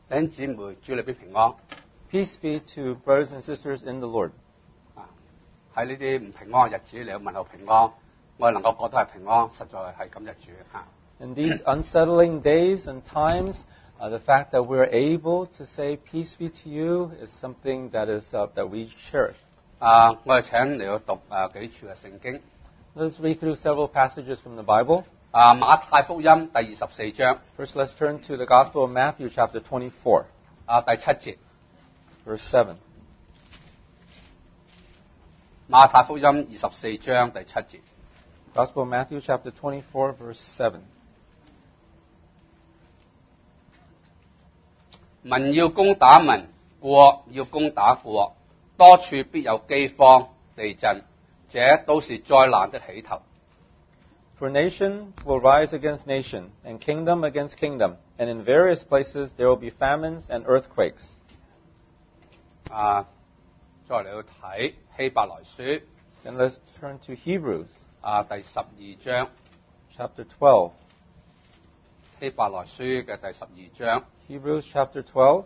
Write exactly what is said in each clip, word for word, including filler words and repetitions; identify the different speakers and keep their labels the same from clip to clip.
Speaker 1: 弟兄姊妹，主裏邊平安。
Speaker 2: Peace be to brothers and sisters in the Lord.
Speaker 1: 啊，喺呢啲唔平安嘅日子，你要問候平安，我哋能夠覺得係平安，實在係感謝主嚇。
Speaker 2: In these unsettling days and times, uh, the fact that we're able to say peace be to you is something that is uh, that we cherish.
Speaker 1: 啊，我哋請嚟到讀啊幾處嘅聖經。
Speaker 2: Let's read through several passages from the Bible.
Speaker 1: 啊，馬太福音第二十四章
Speaker 2: First, let's turn to the Gospel of Matthew, chapter twenty-four,
Speaker 1: 啊第七節。
Speaker 2: verse seven.
Speaker 1: 馬太福音二十四章第七節。
Speaker 2: Gospel of Matthew, chapter twenty-four, verse seven.
Speaker 1: 民要攻打民，國要攻打國，多處必有饑荒、地震，這都是災難的起頭。
Speaker 2: For nation will rise against nation, and kingdom against kingdom, and in various places there will be famines and earthquakes.
Speaker 1: 啊，再嚟到睇希伯來書
Speaker 2: And let's turn to Hebrews,
Speaker 1: 啊第十二章，
Speaker 2: chapter twelve.
Speaker 1: 希伯來書嘅第十二章。
Speaker 2: Hebrews, chapter twelve,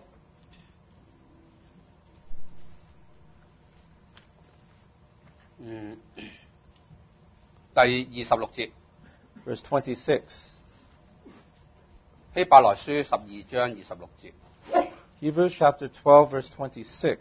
Speaker 1: 嗯，第二十六節，
Speaker 2: verse twenty-six.
Speaker 1: 希伯來書十二章二十六節。
Speaker 2: Hebrews, chapter twelve, verse twenty-six.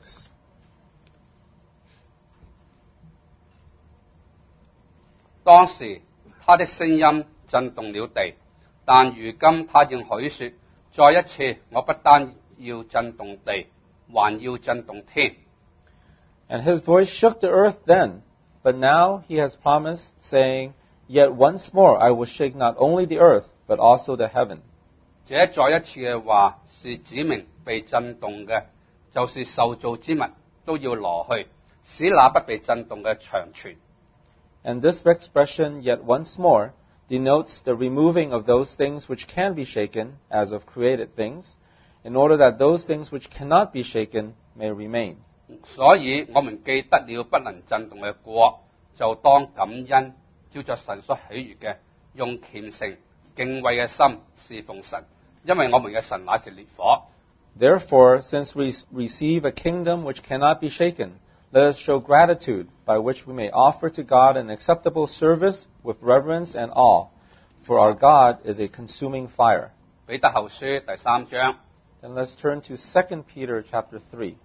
Speaker 1: 當時他的聲音震動了地，但如今他應許說：再一次，我不單要震動地，還要震動天。
Speaker 2: And his voice shook the earth then, but now he has promised, saying, Yet once more I will shake not only the earth, but also the heaven.
Speaker 1: 這再一次嘅話是指明被震動嘅，就是受造之物都要挪去，使那不被震動嘅長存。
Speaker 2: And this expression, yet once more, denotes the removing of those things which can be shaken, as of created things, in order that those things which cannot be shaken may remain.
Speaker 1: 所以我們既得了不能震動嘅國，就當感恩，照着神所喜悅嘅，用虔誠敬畏嘅心侍奉神，因為我們嘅神乃是烈火。
Speaker 2: Therefore, since we receive a kingdom which cannot be shaken, let us show gratitude by which we may offer to God an acceptable service with reverence and awe, for our God is a consuming fire.
Speaker 1: 彼得後書第三章
Speaker 2: Then let's turn to Second Peter chapter three,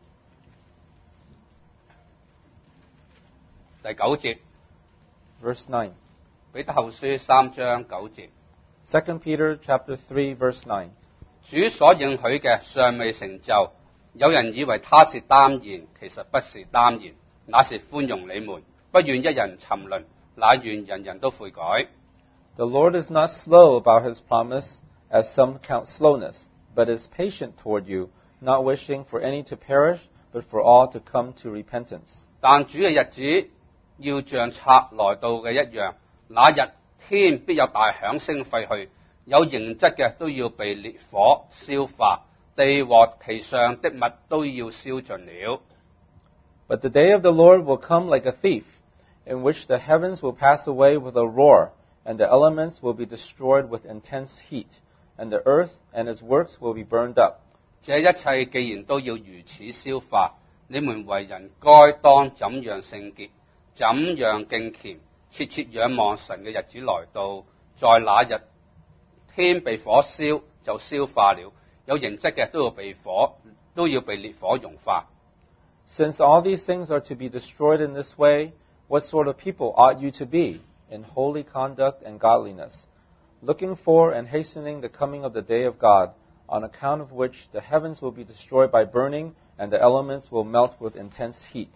Speaker 1: 第九節，
Speaker 2: verse nine.
Speaker 1: 彼得後書三章九節，
Speaker 2: Second Peter chapter three, verse nine.
Speaker 1: 主所應許嘅尚未成就，有人以為他是耽延，其實不是耽延，那是寬容你們，不願一人沉淪，乃願人人都悔改。
Speaker 2: The Lord is not slow about his promise, as some count slowness, but is patient toward you, not wishing for any to perish, but for all to come to repentance.
Speaker 1: 但主嘅日子要像賊來到嘅一樣，那日天必有大響聲廢去，有形質嘅都要被烈火消化，地和其上的物都要燒盡了。
Speaker 2: But the day of the Lord will come like a thief, in which the heavens will pass away with a roar, and the elements will be destroyed with intense heat, and the earth and its works will be burned up.
Speaker 1: 這一切既然都要如此消化，你們為人該當怎樣聖潔，怎樣敬虔，切切仰望神嘅日子來到，在那日天被火燒就消化了，有形質嘅都要被火都要被烈火融化。
Speaker 2: Since all these things are to be destroyed in this way, what sort of people ought you to be, in holy conduct and godliness, looking for and hastening the coming of the day of God, on account of which the heavens will be destroyed by burning, and the elements will melt with intense heat.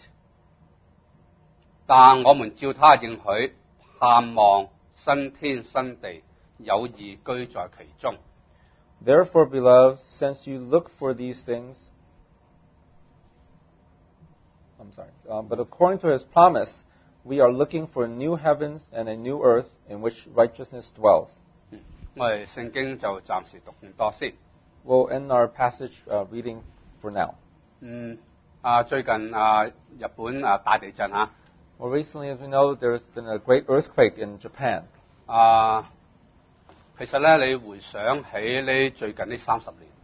Speaker 1: 但我們照他應許，盼望新天新地，有義居在其中。
Speaker 2: Therefore, beloved, since you look for these things, I'm sorry, um, but according to his promise, we are looking for new heavens and a new earth in which righteousness dwells.
Speaker 1: 我哋聖經就暫時讀咁多先。
Speaker 2: We'll end our passage uh, reading for now.
Speaker 1: 嗯，啊最近啊日本啊大地震嚇，
Speaker 2: Well, recently, as we know, there's been a great earthquake in Japan.
Speaker 1: 啊其實咧，你回想起呢最近呢三十年，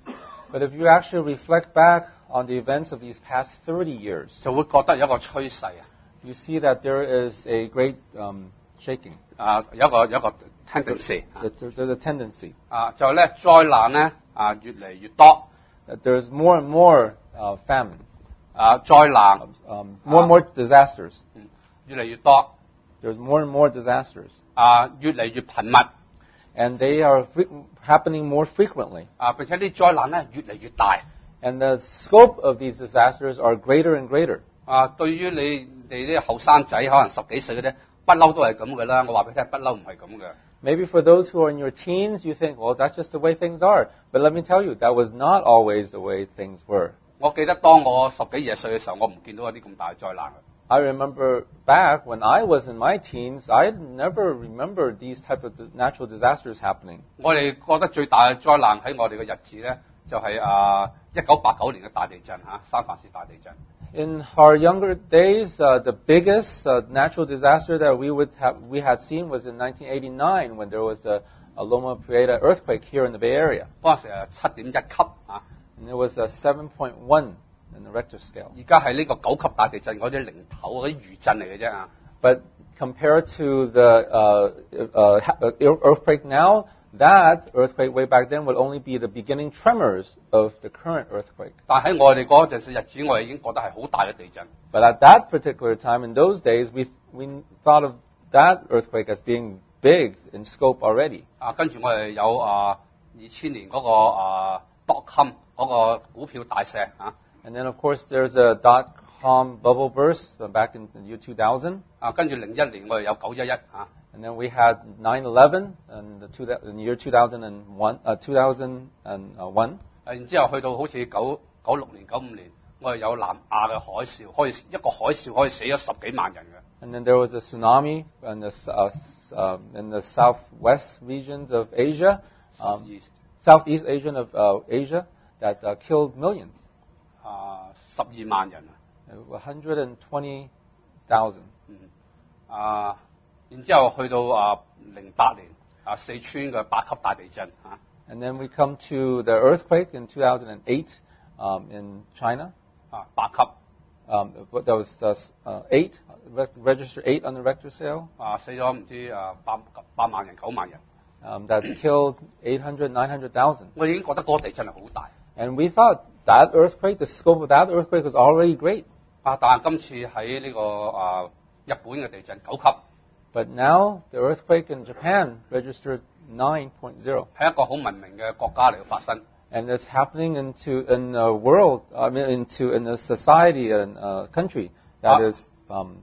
Speaker 2: But if you actually reflect back on the events of these past thirty years,
Speaker 1: 就會覺得有一個趨勢啊，
Speaker 2: you see that there is a great um, shaking.
Speaker 1: 啊有一個有一個 tendency 啊
Speaker 2: That there- there's a tendency
Speaker 1: 啊，就係咧災難咧啊越嚟越多
Speaker 2: that there's more and more uh, famine,
Speaker 1: 啊災難
Speaker 2: um, more and more disasters.
Speaker 1: 越嚟越多
Speaker 2: There's more and more disasters,
Speaker 1: 啊越嚟越頻密
Speaker 2: and they are fre- happening more frequently.
Speaker 1: 啊，並且啲災難咧越嚟越大
Speaker 2: And the scope of these disasters are greater and greater.
Speaker 1: 啊。對於你哋啲後生仔可能十幾歲嗰啲，不嬲都係咁嘅啦。我話俾你聽，不嬲唔係咁嘅。
Speaker 2: Maybe for those who are in your teens, you think, well, that's just the way things are. But let me tell you, that was not always the way things were.
Speaker 1: 我記得當我十幾廿歲嘅時候，我唔見到一啲咁大嘅災難嘅。
Speaker 2: I remember back when I was in my teens, I never remembered these type of dis- natural disasters happening.
Speaker 1: 我哋覺得最大嘅災難喺我哋嘅日子咧，就係啊一九八九年嘅大地震嚇，三藩市大地震。
Speaker 2: In our younger days, uh, the biggest uh, natural disaster that we would have we had seen was in nineteen eighty-nine when there was the uh, Loma Prieta earthquake here in the Bay Area,
Speaker 1: 嗰陣時係七點一級嚇，
Speaker 2: and it was a seven point one in the Richter scale.
Speaker 1: 而家係呢個九級大地震嗰啲零頭嗰啲餘震嚟嘅啫嚇。
Speaker 2: But compared to the uh, uh, ha- uh, earthquake now, that earthquake way back then would only be the beginning tremors of the current earthquake.
Speaker 1: 但喺我哋嗰陣時日子，我哋已經覺得係好大嘅地震。
Speaker 2: But at that particular time, in those days, we we thought of that earthquake as being big in scope already.
Speaker 1: 啊，跟住我哋有啊二千年嗰、個啊 dot com 嗰個股票大石啊，
Speaker 2: And then, of course, there's a dot-com bubble burst uh, back in the year two thousand.
Speaker 1: 啊跟住零一年我哋有九一一啊，
Speaker 2: And then we had nine eleven in the, two, in the year two thousand one. Uh, two thousand one.
Speaker 1: 啊然之後去到好似九九六年、九五年，我哋有南亞嘅海嘯，可以一個海嘯可以死咗十幾萬人嘅。
Speaker 2: And then there was a tsunami in the, s- uh, s- uh, in the southwest regions of Asia, um,
Speaker 1: Southeast
Speaker 2: southeast Asian of uh, Asia, that uh, killed millions,
Speaker 1: 啊十二萬人啊，
Speaker 2: one hundred twenty thousand.
Speaker 1: 嗯啊，然之後去到啊零八年啊四川嘅八級大地震啊。
Speaker 2: And then we come to the earthquake in two thousand eight um, in China.
Speaker 1: 啊，八級
Speaker 2: Um, but that was uh, s- uh, eight, re- registered eight on the Richter scale.
Speaker 1: 啊，死咗唔知啊八八萬人、九萬人。
Speaker 2: Um, that killed eight hundred, nine hundred thousand.
Speaker 1: 我已經覺得嗰個地震係好大
Speaker 2: And we thought that earthquake, the scope of that earthquake was already great.
Speaker 1: 啊，但係今次喺呢、個啊日本嘅地震九級，
Speaker 2: But now the earthquake in Japan registered nine point oh.
Speaker 1: 喺一個好文明嘅國家嚟到發生。
Speaker 2: And it's happening into in a world, I mean, into in a society and a country that
Speaker 1: Ah.
Speaker 2: is um,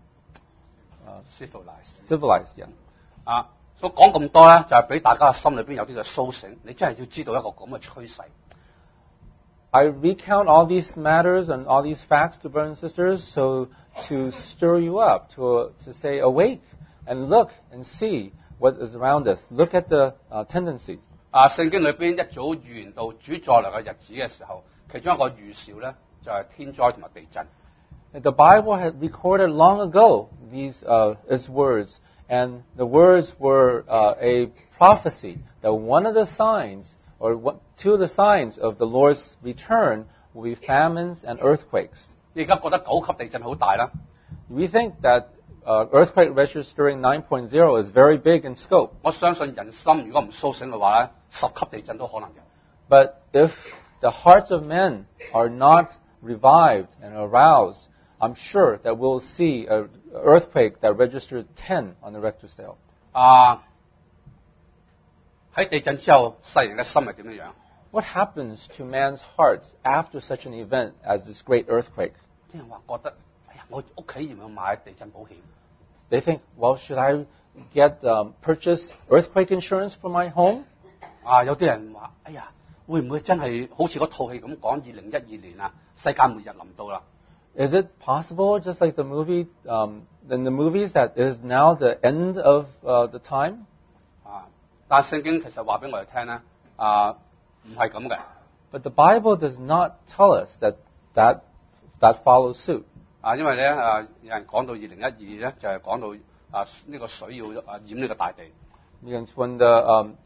Speaker 2: uh,
Speaker 1: civilized
Speaker 2: civilized. Yeah.
Speaker 1: 啊，所以講咁多咧，就係、俾大家心裏邊有啲嘅甦醒。你真係要知道一個咁嘅趨勢。
Speaker 2: I recount all these matters and all these facts to brothers and sisters, so to stir you up, to to say awake and look and see what is around us. Look at the uh, tendencies.
Speaker 1: 啊，聖經裏邊一早預言到主再來嘅日子嘅時候，其中一個預兆咧就係、天災同埋地震。
Speaker 2: The Bible had recorded long ago these uh, its words, and the words were uh, a prophecy that one of the signs, or one, two of the signs of the Lord's return, will be famines and earthquakes.
Speaker 1: 你而家覺得九級地震好大啦，
Speaker 2: We think that uh, earthquake registering nine point oh is very big in scope,
Speaker 1: 我相信人心如果唔甦醒嘅話咧，十級地震都可能有。
Speaker 2: but if the hearts of men are not revived and aroused, I'm sure that we'll see an earthquake that registered ten on the Richter scale.
Speaker 1: 啊，喺地震之後，世人嘅心係點樣樣？
Speaker 2: What happens to man's hearts after such an event as this great earthquake?
Speaker 1: 啲人話覺得，哎呀，我屋企要唔要買地震保險？
Speaker 2: They think, well, should I get um, purchase earthquake insurance for my home?
Speaker 1: 啊，有啲人話，哎呀，會唔會真係好似嗰套戲咁講，二零一二年啊，世界末日臨到啦？
Speaker 2: Is it possible, just like the movie, um, in the movies, that it is now the end of uh, the time?
Speaker 1: 啊，但係聖經其實話俾我哋聽咧，啊，唔係咁嘅。
Speaker 2: But the Bible does not tell us that that, that follows suit.
Speaker 1: 啊，因為咧啊，有人講到二零一二咧，就係、講到啊呢、個水要啊淹呢個大地。
Speaker 2: Because when the um,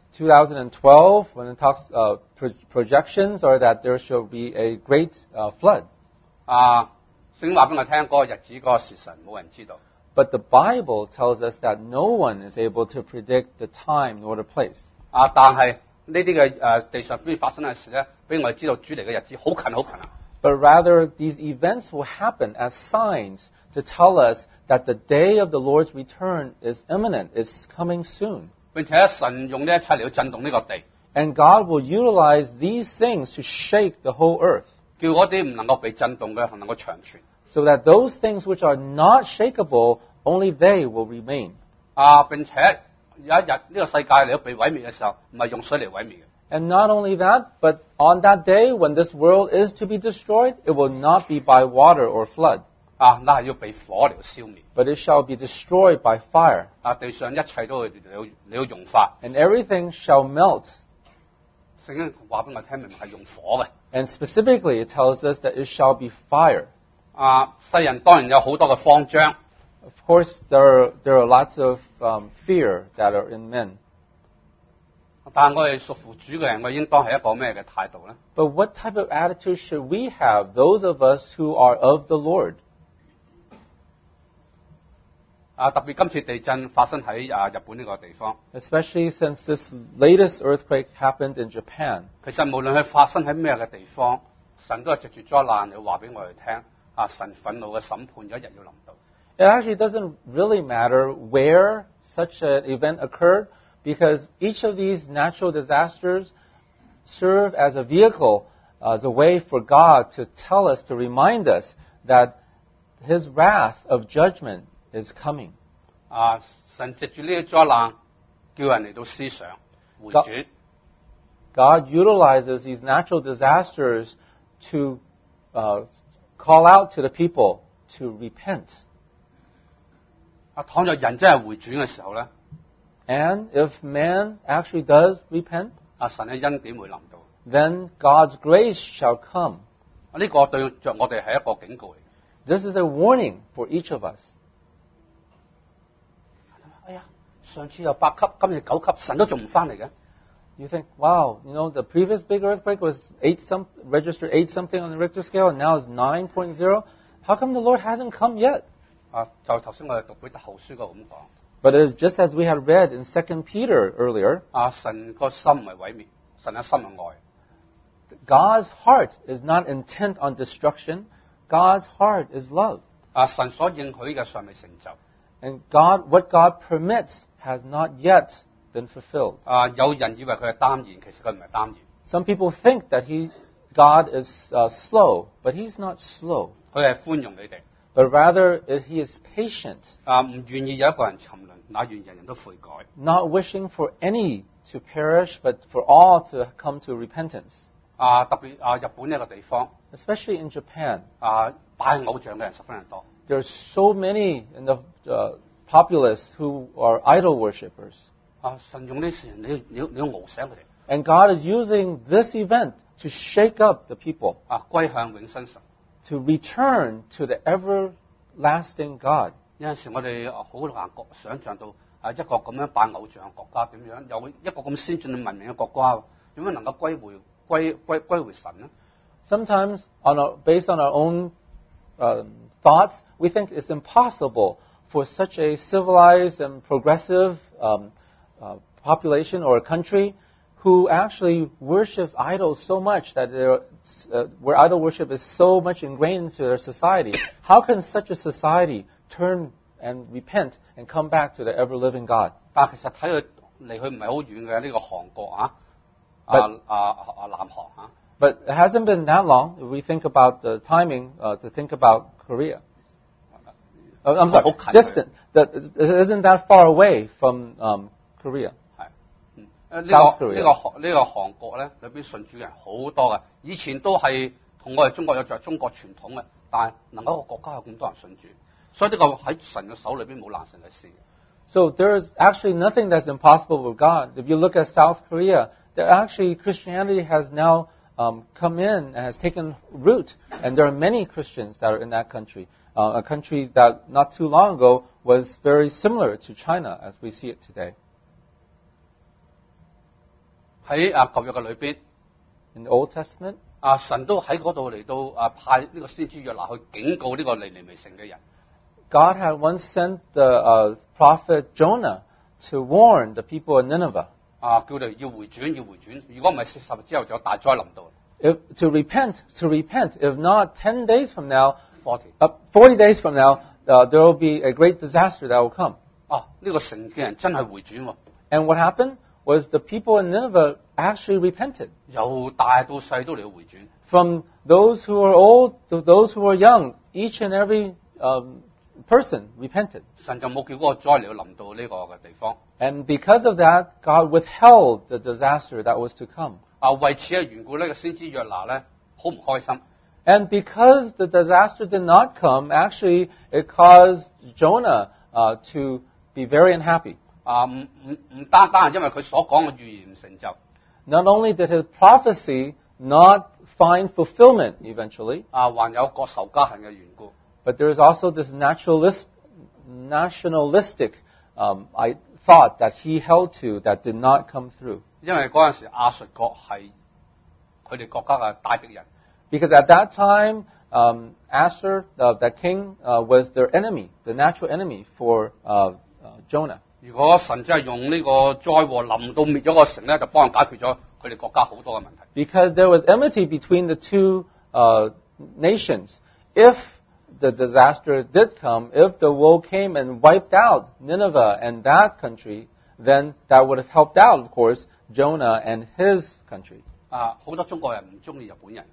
Speaker 2: twenty twelve, when it talks uh, pro- projections, are that there shall be a great uh, flood.
Speaker 1: 啊，聖經話俾我聽，嗰、個日子嗰、個時辰冇人知道。
Speaker 2: But the Bible tells us that no one is able to predict the time nor the place.
Speaker 1: 啊，但係呢啲嘅誒地上邊發生嘅事咧，俾我哋知道主嚟嘅日子好近好近啊！
Speaker 2: But rather, these events will happen as signs to tell us that the day of the Lord's return is imminent, is coming soon.
Speaker 1: 並且神用呢一切嚟到震動呢個地，
Speaker 2: And God will utilize these things to shake the whole earth,
Speaker 1: 叫嗰啲唔能夠被震動嘅能夠長存。
Speaker 2: so that those things which are not shakeable, only they will remain.
Speaker 1: 啊！並且有一日呢個世界嚟到被毀滅嘅時候，唔係用水嚟毀滅嘅，
Speaker 2: And not only that, but on that day when this world is to be destroyed, it will not be by water or flood,
Speaker 1: 啊，那係要被火嚟到消滅。
Speaker 2: but it shall be destroyed by fire.
Speaker 1: 啊，地上一切都會嚟到嚟到融化。
Speaker 2: And everything shall melt.
Speaker 1: 聖經話俾我聽，明明係用火嘅。
Speaker 2: And specifically, it tells us that it shall be fire.
Speaker 1: 啊，世人當然有好多嘅慌張，
Speaker 2: Of course, there are, there are lots of um, fear that are in men.
Speaker 1: 但係我哋屬乎主嘅人，我應當係一個咩嘅態度咧？
Speaker 2: But what type of attitude should we have, those of us who are of the Lord?
Speaker 1: 啊，特別今次地震發生喺啊日本呢個地方，
Speaker 2: Especially since this latest earthquake happened in Japan.
Speaker 1: 其實無論佢發生喺咩嘅地方，神都係藉住災難嚟話俾我哋聽，啊，神憤怒嘅審判有一日要臨到。
Speaker 2: It actually doesn't really matter where such an event occurred, because each of these natural disasters serve as a vehicle, uh, as a way for God to tell us, to remind us that His wrath of judgment is coming.
Speaker 1: 啊，神藉住呢啲災難，叫人嚟到思想回轉。
Speaker 2: God utilizes these natural disasters to uh, call out to the people to repent.
Speaker 1: 啊，倘若人真係回轉嘅時候咧，
Speaker 2: And if man actually does repent,
Speaker 1: 啊，神嘅恩典會臨到。
Speaker 2: then God's grace shall come.
Speaker 1: 啊，呢個對着我哋係一個警告嚟。
Speaker 2: This is a warning for each of us.
Speaker 1: 哎呀，上次又八級，今日九級，神都仲唔翻嚟嘅？
Speaker 2: You think, wow, you know, the previous big earthquake was eight some, registered eight something on the Richter scale, and now it's nine point zero. How come the Lord hasn't come yet?
Speaker 1: 啊，就頭先我哋讀彼得後書嗰度咁講。
Speaker 2: But it is just as we had read in Second Peter earlier,
Speaker 1: 啊，神個心唔係毀滅，神嘅心係愛。
Speaker 2: God's heart is not intent on destruction. God's heart is love.
Speaker 1: 啊，神所應許嘅尚未成就。
Speaker 2: And God, what God permits has not yet been fulfilled.
Speaker 1: 啊，有人以為佢係耽延，其實佢唔係耽延，
Speaker 2: Some people think that he, God is uh, slow, but He's not slow.
Speaker 1: 佢係寬容你哋。
Speaker 2: But rather, uh, He is patient,
Speaker 1: 啊，唔願意有一個人沉淪，那願人人都悔改。
Speaker 2: not wishing for any to perish, but for all to come to repentance.
Speaker 1: 啊，特別啊，日本呢一個地方，
Speaker 2: Especially in Japan,
Speaker 1: 啊，拜偶像嘅人十分之多。
Speaker 2: there are so many in the uh, populace who are idol worshippers.
Speaker 1: 啊，神用呢事，你要你要你要熬醒佢哋。
Speaker 2: And God is using this event to shake up the people,
Speaker 1: 啊，歸向永生神。
Speaker 2: to return to the everlasting God.
Speaker 1: 有陣時我哋好難覺想像到啊，一個咁樣拜偶像嘅國家點樣，有一個咁先進嘅文明嘅國家，點樣能夠歸回歸歸歸回神呢？
Speaker 2: Sometimes, on our, based on our own um, thoughts, we think it's impossible for such a civilized and progressive um, uh, population or a country who actually worships idols so much that they're, uh, where idol worship is so much ingrained into their society. How can such a society turn and repent and come back to the ever-living God?
Speaker 1: 但係其實睇佢離佢唔係好遠嘅呢個韓國啊，啊
Speaker 2: But-
Speaker 1: 啊啊南韓啊，
Speaker 2: But it hasn't been that long. If we think about the timing, uh, to think about Korea. Uh, I'm sorry,
Speaker 1: Oh,
Speaker 2: distant. That it isn't that far away from um, Korea.
Speaker 1: 係，嗯，誒呢
Speaker 2: South
Speaker 1: 個
Speaker 2: Korea
Speaker 1: 呢個韓呢個韓國咧裏邊信主嘅人好多嘅，以前都係同我哋中國有着中國傳統嘅，但係能夠一個國家有咁多人信主，所以呢個喺神嘅手裏邊冇難成嘅事。
Speaker 2: So there is actually nothing that's impossible with God. If you look at South Korea, there actually Christianity has now um, come in and has taken root, and there are many Christians that are in that country. Uh, a country that not too long ago was very similar to China as we see it today.
Speaker 1: 喺啊舊約嘅裏邊，
Speaker 2: In the Old Testament,
Speaker 1: 啊神都喺嗰度嚟到啊派呢個先知約拿去警告呢個尼尼微城嘅人。
Speaker 2: God had once sent the uh, prophet Jonah to warn the people in Nineveh
Speaker 1: 啊，叫佢要回轉，要回轉。如果唔係四十日之後就有大災臨到。
Speaker 2: if, to repent, to repent. If not, ten days from now,
Speaker 1: forty
Speaker 2: uh, forty days from now, uh, there will be a great disaster that will come.
Speaker 1: 啊，呢、個城嘅人真係回轉喎，
Speaker 2: And what happened was the people in Nineveh actually repented.
Speaker 1: 由大到細都嚟到回轉。
Speaker 2: From those who were old to those who were young, each and every um, person repented.
Speaker 1: 神就冇叫嗰個災嚟到臨到呢個嘅地方。
Speaker 2: And because of that, God withheld the disaster that was to come.
Speaker 1: 啊，為此嘅緣故呢個先知約拿咧好唔開心。
Speaker 2: And because the disaster did not come, actually it caused Jonah uh, to be very unhappy.
Speaker 1: 啊，唔唔唔單單係因為佢所講嘅預言唔成就，
Speaker 2: Not only did his prophecy not find fulfillment eventually,
Speaker 1: 啊，還有國仇家恨嘅緣故。
Speaker 2: but there is also this naturalist, nationalistic um, I thought that he held to that did not come through.
Speaker 1: 因為嗰陣時亞述國係佢哋國家嘅大敵人，
Speaker 2: Because at that time, um, Asher, uh, the king, uh, was their enemy, the natural enemy for uh, uh, Jonah.
Speaker 1: 如果神真係用呢個災禍臨到滅咗個城咧，就幫人解決咗佢哋國家好多嘅問題。
Speaker 2: Because there was enmity between the two uh, nations. If the disaster did come, if the woe came and wiped out Nineveh and that country, then that would have helped out, of course, Jonah and his country.
Speaker 1: 啊，好多中國人唔中意日本人，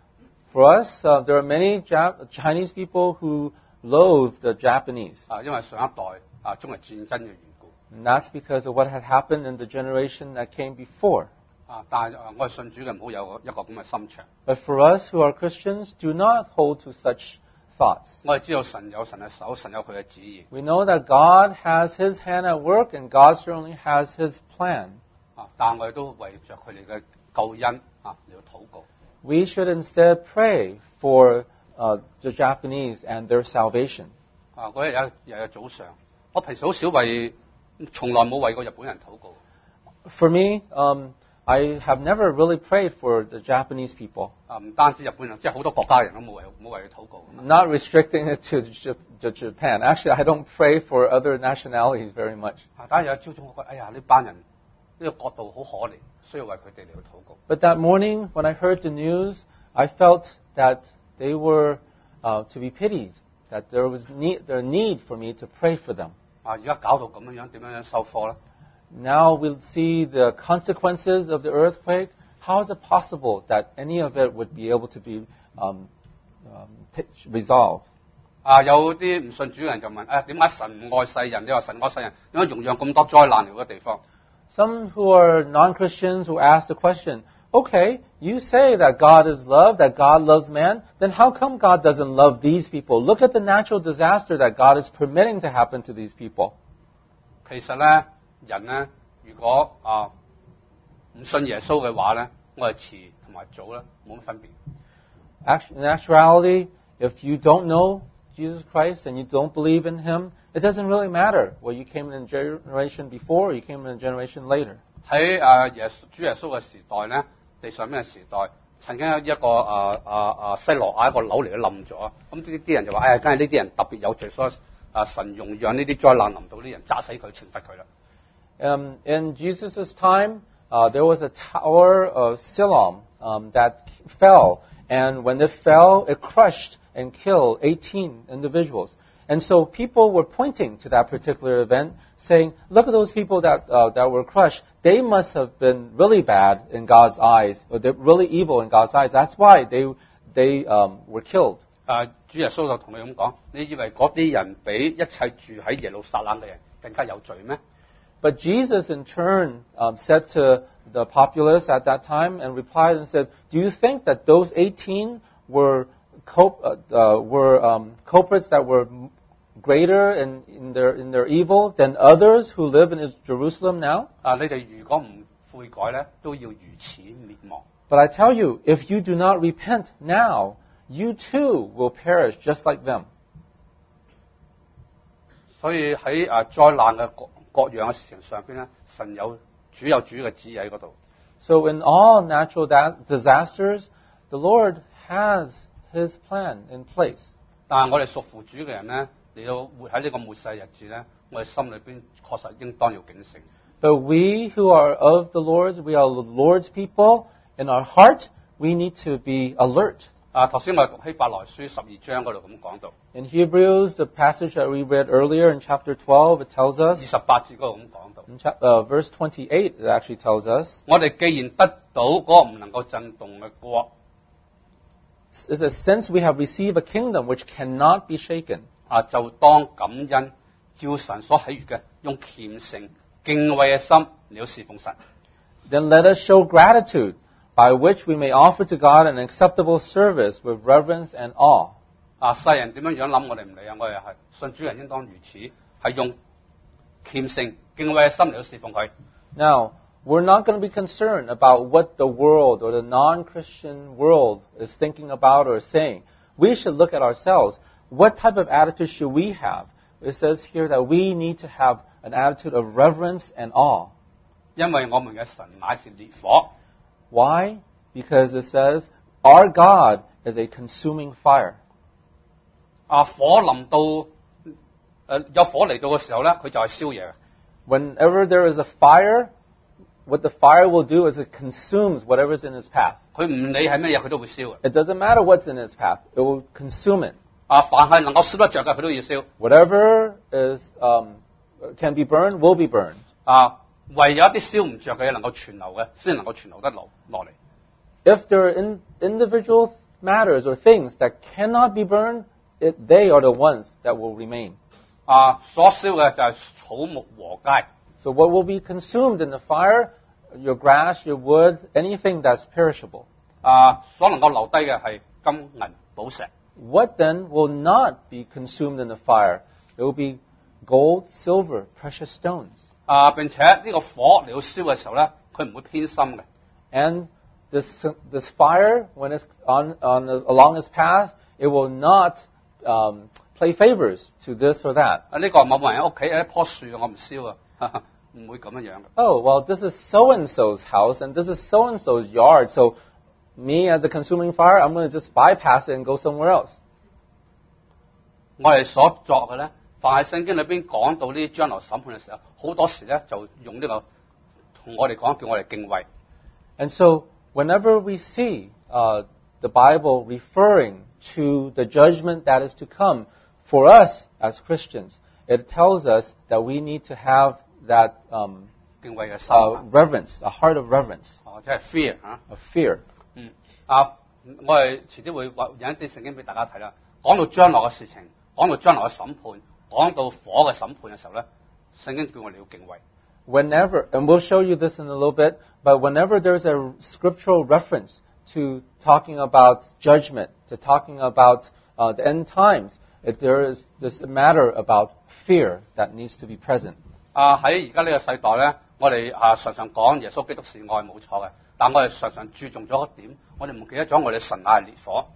Speaker 2: For us, uh, there are many Jap- Chinese people who loathe the Japanese.
Speaker 1: 啊，因為上一代啊中日戰爭嘅緣故。
Speaker 2: And that's because of what had happened in the generation that came before.
Speaker 1: 啊，但係啊我哋信主嘅唔好有一個咁嘅心腸。
Speaker 2: But for us who are Christians, do not hold to such thoughts.
Speaker 1: 我哋知道神有神嘅手，神有佢嘅旨意。
Speaker 2: We know that God has His hand at work and God certainly has His plan.
Speaker 1: 啊，但係我哋都為着佢哋嘅救恩啊嚟到禱告。
Speaker 2: We should instead pray for uh, the Japanese and their salvation.
Speaker 1: 啊，嗰日有日日早上，我平時好少為，從來冇為過日本人禱告。
Speaker 2: For me, um, I have never really prayed for the Japanese people,
Speaker 1: 啊，唔單止日本人，即係好多國家人都冇為冇為佢禱告。
Speaker 2: not restricting it to, J- to Japan. Actually, I don't pray for other nationalities very much.
Speaker 1: 啊，但係有一朝早，我覺得，哎呀，呢班人呢、這個國度好可憐，需要為佢哋嚟到禱告。
Speaker 2: But that morning, when I heard the news, I felt that they were uh, to be pitied, that there was need, there need for me to pray for them.
Speaker 1: 啊，而家搞到咁樣樣，點樣樣收科咧？
Speaker 2: Now we'll see the consequences of the earthquake. How is it possible that any of it would be able to be um, um, t- resolved?
Speaker 1: 啊，有啲唔信主嘅人就問：誒點解神唔愛世人？你話神愛世人，點解容讓咁多災難嚟嗰地方？
Speaker 2: Some who are non-Christians who ask the question, okay, you say that God is love, that God loves man, then how come God doesn't love these people? Look at the natural disaster that God is permitting to happen to these people.
Speaker 1: 其實咧，人咧，如果啊唔信耶穌嘅話咧，我哋遲同埋早咧冇乜分別。
Speaker 2: Act- In actuality, if you don't know Jesus Christ and you don't believe in Him, it doesn't really matter whether you came in a generation before or you came in a generation later.
Speaker 1: 喺啊耶穌主耶穌嘅時代咧，地上面嘅時代，曾經有一個啊啊啊西羅亞一個樓嚟到冧咗，咁呢啲人就話：哎呀，梗係呢啲人特別有罪，所以啊神容讓呢啲災難臨到啲人，炸死佢，懲罰佢啦。
Speaker 2: Um, in Jesus' time, uh, there was a tower of Siloam um, that fell. And when it fell, it crushed and killed eighteen individuals. And so people were pointing to that particular event, saying, look at those people that, uh, that were crushed. They must have been really bad in God's eyes, or they're really evil in God's eyes. That's why they, they um, were killed.
Speaker 1: 啊，主耶穌就同你咁講：你以為嗰啲人比一切住喺耶路撒冷嘅人更加有罪咩？
Speaker 2: But Jesus, in turn, um, said to the populace at that time and replied and said, do you think that those eighteen were, cul- uh, uh, were um, culprits that were greater in, in, their, in their evil than others who live in Jerusalem now?
Speaker 1: 啊，你哋如果唔悔改咧，都要如此滅亡。
Speaker 2: But I tell you, if you do not repent now, you too will perish just like them.
Speaker 1: 所以喺啊災難嘅各各樣嘅事情上邊咧，神有主有主嘅旨意喺嗰度。
Speaker 2: So in all natural da- disasters, the Lord has His plan in place.
Speaker 1: 但係我哋屬父主嘅人咧，嚟到活喺呢個末世日子咧，我哋心裏邊確實應當要警醒。
Speaker 2: But we who are of the Lord's, we are the Lord's people. In our heart, we need to be alert.
Speaker 1: 啊，頭先我哋讀希伯來書十二章嗰度咁講到，
Speaker 2: In Hebrews, the passage that we read earlier in chapter twelve, it tells
Speaker 1: 二
Speaker 2: us,
Speaker 1: 十八節嗰度咁講到，
Speaker 2: in chap- uh, verse twenty-eight, it actually tells us,
Speaker 1: 我哋既然得到嗰個唔能夠震動嘅國，
Speaker 2: it says, since we have received a kingdom which cannot be shaken,
Speaker 1: 啊，就當感恩，照神所喜悅嘅，用虔誠敬畏嘅心嚟到侍奉神。
Speaker 2: then let us show gratitude, by which we may offer to God an acceptable service with reverence and awe.
Speaker 1: 啊，世人點樣樣諗我哋唔理啊，我哋係信主人應當如此，係用虔誠敬畏嘅心嚟到侍奉佢。
Speaker 2: Now, we're not going to be concerned about what the world or the non-Christian world is thinking about or saying. We should look at ourselves. What type of attitude should we have? It says here that we need to have an attitude of reverence and awe.
Speaker 1: 因為我們嘅神乃是烈火，
Speaker 2: Why? Because it says, our God is a consuming fire.
Speaker 1: 啊，火臨到誒、呃、有火嚟到嘅時候咧，佢就係燒嘢嘅。
Speaker 2: Whenever there is a fire, what the fire will do is it consumes whatever is in its path.
Speaker 1: 佢唔理係乜嘢，佢都會燒嘅。
Speaker 2: It doesn't matter what's in its path. It will consume it.
Speaker 1: 啊，凡係能夠燒得着嘅，佢都要燒。
Speaker 2: Whatever is um, can be burned will be burned.
Speaker 1: 啊，唯有一啲燒唔着嘅嘢能夠存留嘅，先能夠存留得落落嚟。
Speaker 2: If there are in, individual matters or things that cannot be burned, it, they are the ones that will remain.
Speaker 1: 啊，所燒嘅就係草木禾秸。
Speaker 2: So what will be consumed in the fire? Your grass, your wood, anything that's perishable.
Speaker 1: 啊，所能夠留低嘅係金銀寶石。
Speaker 2: What then will not be consumed in the fire? It will be gold, silver, precious stones.
Speaker 1: 啊，並且呢個火嚟到燒嘅時候咧，佢唔會偏心嘅。
Speaker 2: And this, this fire, when it's on, on along its path, it will not um, play favors to this or that.
Speaker 1: 啊，呢個某某人喺屋企有一棵樹，我唔燒啊，唔會咁樣樣嘅。
Speaker 2: Oh, well, this is so-and-so's house, and this is so-and-so's yard, so me as a consuming fire, I'm going to just bypass it and go somewhere else.
Speaker 1: 我哋所作嘅咧，凡係聖經裏邊講到呢啲將來審判嘅時候，好多時咧就用呢、這個同我哋講，叫我哋敬畏。
Speaker 2: And so, whenever we see uh, the Bible referring to the judgment that is to come, for us as Christians, it tells us that we need to have that um,
Speaker 1: 敬畏嘅心
Speaker 2: uh, reverence, a heart of reverence,
Speaker 1: 哦，即係 fear 啊。
Speaker 2: of fear.
Speaker 1: 嗯，啊，我哋遲啲會話引一啲聖經俾大家睇啦。講到將來嘅事情，講到將來嘅審判，講到火嘅審判嘅時候咧，聖經叫我哋要敬畏。
Speaker 2: Whenever, and we'll show you this in a little bit, but whenever there's a scriptural reference to talking about judgment, to talking about uh, the end times, if there is this matter about fear that needs to be present.
Speaker 1: 啊，喺而家呢個世代咧，我哋啊常常講耶穌基督是愛冇錯嘅，但我哋常常注重咗一點，我哋唔記得咗我哋神乃係烈火。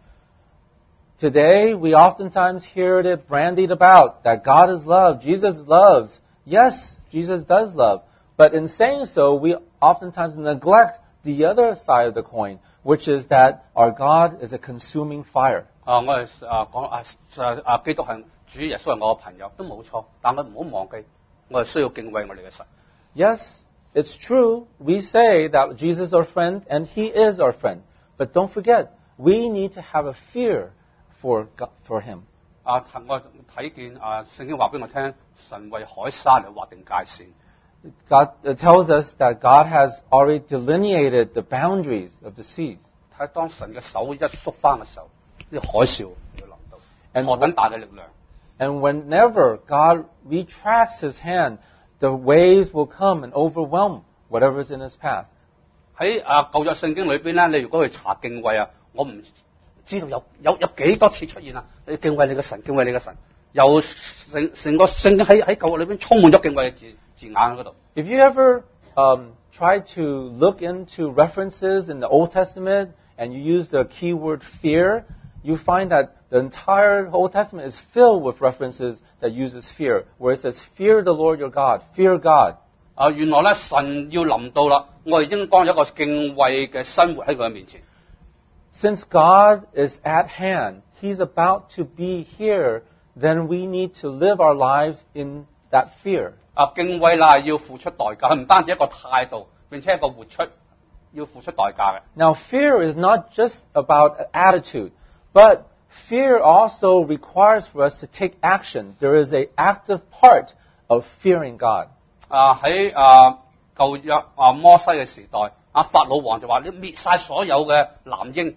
Speaker 2: Today, we oftentimes hear it brandied about that God is love, Jesus loves. Yes, Jesus does love. But in saying so, we oftentimes neglect the other side of the coin, which is that our God is a consuming fire.
Speaker 1: 啊，我哋啊講啊啊基督係主耶穌係我嘅朋友，都冇錯，但我唔好忘記，我哋需要敬畏我哋嘅神。
Speaker 2: Yes, it's true. We say that Jesus is our friend, and He is our friend. But don't forget, we need to have a fear for God, for Him.
Speaker 1: 啊，我睇見啊聖經話俾我聽，神為海沙嚟劃定界線。
Speaker 2: God it tells us that God has already delineated the boundaries of the seas.
Speaker 1: 睇當神嘅手一縮翻嘅時候，呢海嘯會臨到，
Speaker 2: And
Speaker 1: 何等大嘅力量！
Speaker 2: And whenever God retracts His hand, the waves will come and overwhelm whatever is in His path.
Speaker 1: 喺啊舊約聖經裏邊咧，你如果去查敬畏啊，我唔知道有有有幾多次出現啊！你敬畏你嘅神，敬畏你嘅神，由成成個聖經喺喺舊約裏邊充滿咗敬畏嘅字字眼喺嗰度。
Speaker 2: If you ever um, try to look into references in the Old Testament and you use the keyword fear, you find that the entire Old Testament is filled with references that uses fear, where it says, fear the Lord your God, fear God.
Speaker 1: 啊，原來咧神要臨到啦，我哋應當有一個敬畏嘅生活喺佢嘅面前。
Speaker 2: Since God is at hand, He's about to be here, then we need to live our lives in that fear.
Speaker 1: 啊，敬畏啦要付出代價，唔單止一個態度，並且一個活出要付出代價嘅。
Speaker 2: Now, fear is not just about attitude, but fear also requires for us to take action. There is an active part of fearing God.
Speaker 1: 啊喺啊舊約啊摩西嘅時代，啊法老王就話：你滅晒所有嘅男嬰。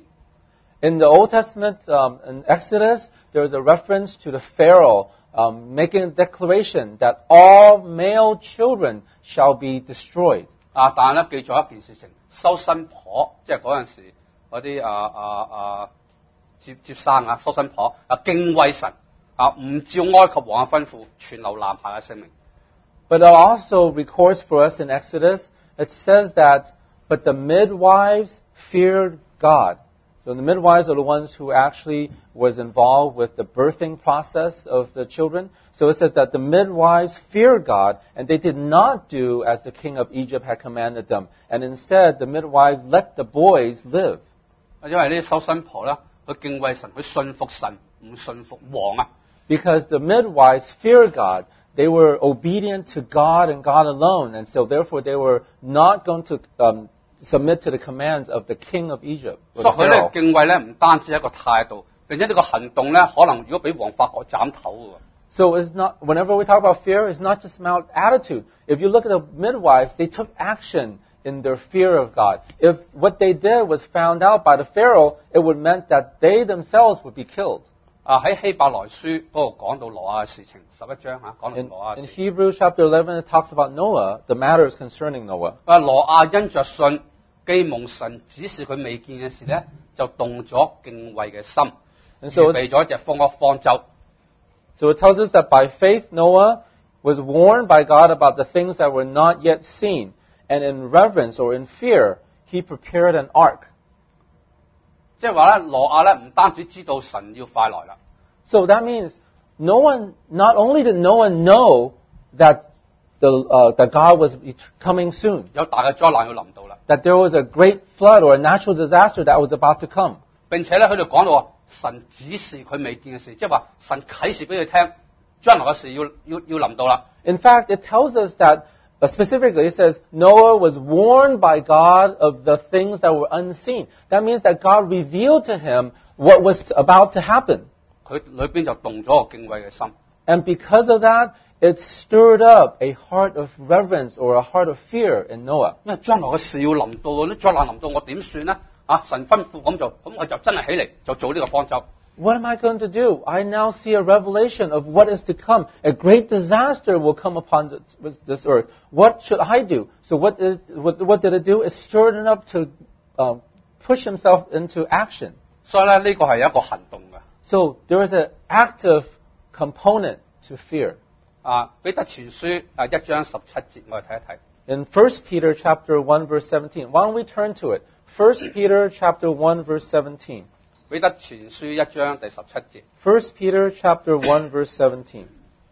Speaker 2: In the Old Testament, um, in Exodus, there is a reference to the Pharaoh um, making a declaration that all male children shall be destroyed.
Speaker 1: 啊，但係咧記咗一件事情，收新婆，即係嗰陣時嗰啲啊啊啊接接生啊，收新婆啊敬畏神啊，唔照埃及王嘅吩咐，存留男孩嘅性命。
Speaker 2: But it also records for us in Exodus, it says that, but the midwives feared God. So the midwives are the ones who actually was involved with the birthing process of the children. So it says that the midwives feared God, and they did not do as the king of Egypt had commanded them. And instead, the midwives let the boys live.
Speaker 1: 因為呢啲收新婆咧，佢敬畏神，佢信服神，唔信服王啊。
Speaker 2: Because the midwives feared God, they were obedient to God and God alone, and so therefore they were not going to um, submit to the commands of the king of Egypt.
Speaker 1: 所以佢咧敬畏咧唔單止係一個態度，並且呢個行動咧可能如果俾王發覺斬頭嘅。
Speaker 2: So it's not, whenever we talk about fear, it's not just about attitude. If you look at the midwives, they took action in their fear of God. If what they did was found out by the Pharaoh, it would meant that they themselves would be killed.
Speaker 1: 啊喺希伯來書嗰度講到挪亞嘅事情，十一章嚇講到
Speaker 2: In,
Speaker 1: 挪亞嘅
Speaker 2: in
Speaker 1: 事。
Speaker 2: Hebrews chapter eleven, it talks about Noah, the matters concerning Noah.
Speaker 1: 啊挪亞因着信，既蒙神指示佢未見嘅事咧，就動咗敬畏嘅心，
Speaker 2: And so
Speaker 1: 預備咗一隻方屋方舟。
Speaker 2: So it tells us that by faith Noah was warned by God about the things that were not yet seen, and in reverence or in fear, he prepared an ark.
Speaker 1: 即係話咧，挪亞咧唔單止知道神要快來啦，
Speaker 2: So that means no one, not only did Noah know that the uh, that God was coming soon,
Speaker 1: 有大嘅災難要臨到啦。
Speaker 2: that there was a great flood or a natural disaster that was about to come.
Speaker 1: 並且咧，佢哋講到話神指示佢未見嘅事，即係話神啟示俾佢聽，將來嘅事要要要臨到啦。
Speaker 2: In fact, it tells us that uh, specifically it says Noah was warned by God of the things that were unseen. That means that God revealed to him what was about to happen.
Speaker 1: 佢裏邊就動咗個敬畏嘅心。
Speaker 2: And because of that, it stirred up a heart of reverence or a heart of fear in Noah.
Speaker 1: 因為將來嘅事要臨到，啲災難臨到，我點算呢？啊，神吩咐咁做，咁我就真係起嚟就做呢個方舟。
Speaker 2: What am I going to do? I now see a revelation of what is to come. A great disaster will come upon this, this earth. What should I do? So what, is, what, what did it do? It stirred him up to um, push himself into action.
Speaker 1: 所以咧，呢個係一個行動嘅。
Speaker 2: So there is an active component to fear.
Speaker 1: 啊，彼得前書啊一章十七節，我哋睇一睇。
Speaker 2: In First Peter chapter one verse seventeen, why don't we turn to it? First Peter chapter one verse seventeen.
Speaker 1: 彼得前書一章第十七節。
Speaker 2: First Peter chapter one verse seventeen.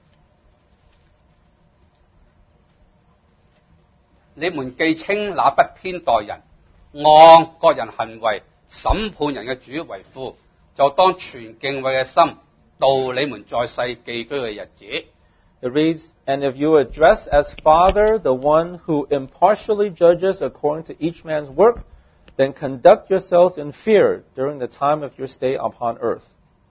Speaker 1: 你們既稱那不偏待人、按各人行為審判人嘅主為父，就當存敬畏嘅心度你們在世寄居嘅日子。
Speaker 2: It reads, and if you address as Father the one who impartially judges according to each man's work, then conduct yourselves in fear during the time of your stay upon earth.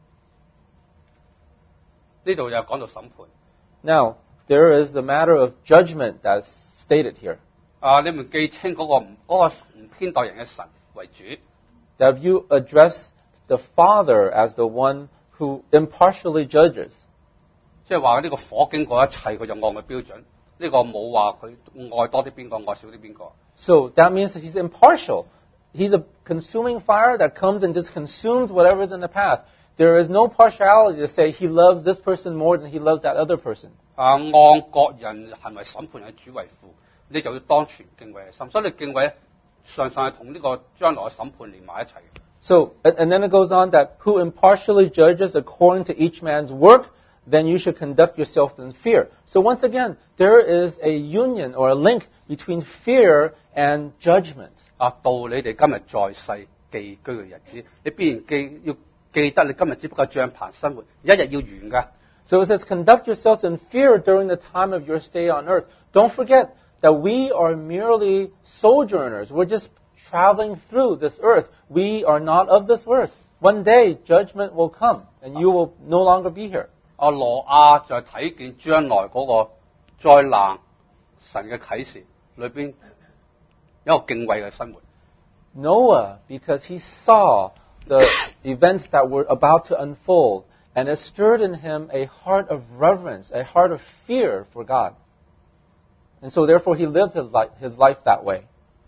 Speaker 1: 呢度又講到審判。
Speaker 2: Now, there is a matter of judgment that's stated here.
Speaker 1: 啊，你們既稱嗰、個唔嗰、個唔偏待人嘅神為主，
Speaker 2: That if you address the Father as the one who impartially judges,
Speaker 1: 即係話呢個火經過一切，佢就按佢標準。呢、個冇話佢愛多啲邊個，愛少啲邊個。
Speaker 2: so that means that he's impartial. He's a consuming fire that comes and just consumes whatever is in the path. There is no partiality to say he loves this person more than he loves that other person.
Speaker 1: 啊，按各人行為審判人嘅主為父，你就要當存敬畏嘅心。所以你敬畏咧，常常係同呢個將來嘅審判連埋一齊嘅。
Speaker 2: So, and, and then it goes on that who impartially judges according to each man's work, then you should conduct yourself in fear. So once again, there is a union or a link between fear and judgment.
Speaker 1: 啊，到你哋今日在世寄居嘅日子，你必然記要記得你今日只不過帳棚生活，一日要完㗎。
Speaker 2: So it says, conduct yourselves in fear during the time of your stay on earth. Don't forget that we are merely sojourners. We're just traveling through this earth. We are not of this earth. One day, judgment will come, and you will no longer be here.
Speaker 1: 阿挪亞就係睇見將來嗰個災難神嘅啟示裏邊有一個敬畏嘅生活。
Speaker 2: Noah, because he saw the events that were about to unfold, and it stirred in him a heart of reverence, a heart of fear for God. And so therefore he lived his life, his life that way.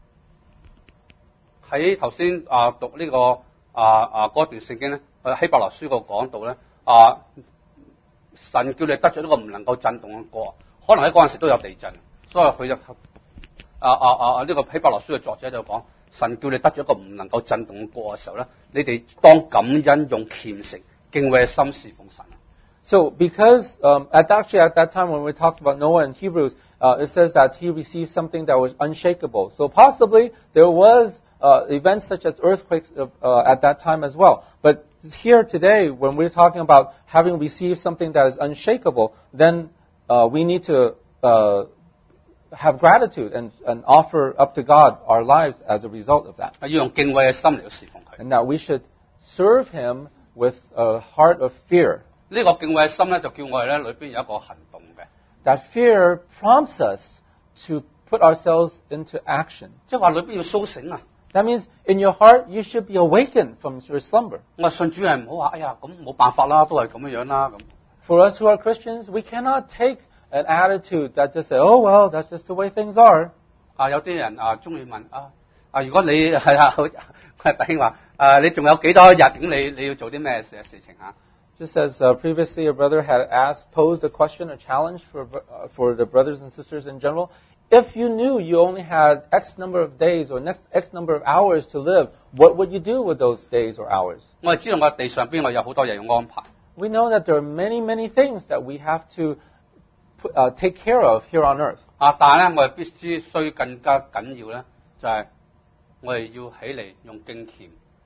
Speaker 1: 喺頭先啊讀呢、這個啊啊嗰段聖經咧，喺希伯來書嗰度講到咧，啊神叫你得咗呢個唔能夠震動嘅國，可能喺嗰陣時都有地震，所以佢就啊啊啊呢、這個希伯來書嘅作者就講，神叫你得咗一個唔能夠震動嘅國嘅時候咧，你哋當感恩用虔誠敬畏嘅心侍奉神。
Speaker 2: So because um, at actually at that time when we talked about Noah in Hebrews, uh, it says that he received something that was unshakable. So possibly there was uh, events such as earthquakes uh, at that time as well. But here today, when we're talking about having received something that is unshakable, then uh, we need to uh, have gratitude and, and offer up to God our lives as a result of that.
Speaker 1: 要用敬畏嘅心嚟到侍奉佢。
Speaker 2: And that we should serve Him with a heart of fear.
Speaker 1: 呢個敬畏嘅心咧，就叫我哋咧裏邊有一個行動嘅。
Speaker 2: That fear prompts us to put ourselves into action.
Speaker 1: 即係話裏邊要甦醒啊！
Speaker 2: That means in your heart you should be awakened from your slumber.
Speaker 1: 我信主係唔好話，哎呀咁冇辦法啦，都係咁樣樣啦咁。
Speaker 2: For us who are Christians, we cannot take an attitude that just say, oh well, that's just the way things are.
Speaker 1: 啊，有啲人啊中意問啊啊，如果你係啊，好弟兄話啊，你仲有幾多日？咁你你要做啲咩事事情啊？
Speaker 2: Just as uh, previously a brother had asked, posed a question, a challenge for uh, for the brothers and sisters in general. If you knew you only had X number of days or next X number of hours to live, what would you do with those days or hours?
Speaker 1: 我哋知道我地上邊我有好多嘢要安排。
Speaker 2: We know that there are many, many things that we have to put, uh, take care of here on earth.
Speaker 1: 啊，但係咧，我哋必須需更加緊要咧，就係、是、我哋要起嚟用敬虔，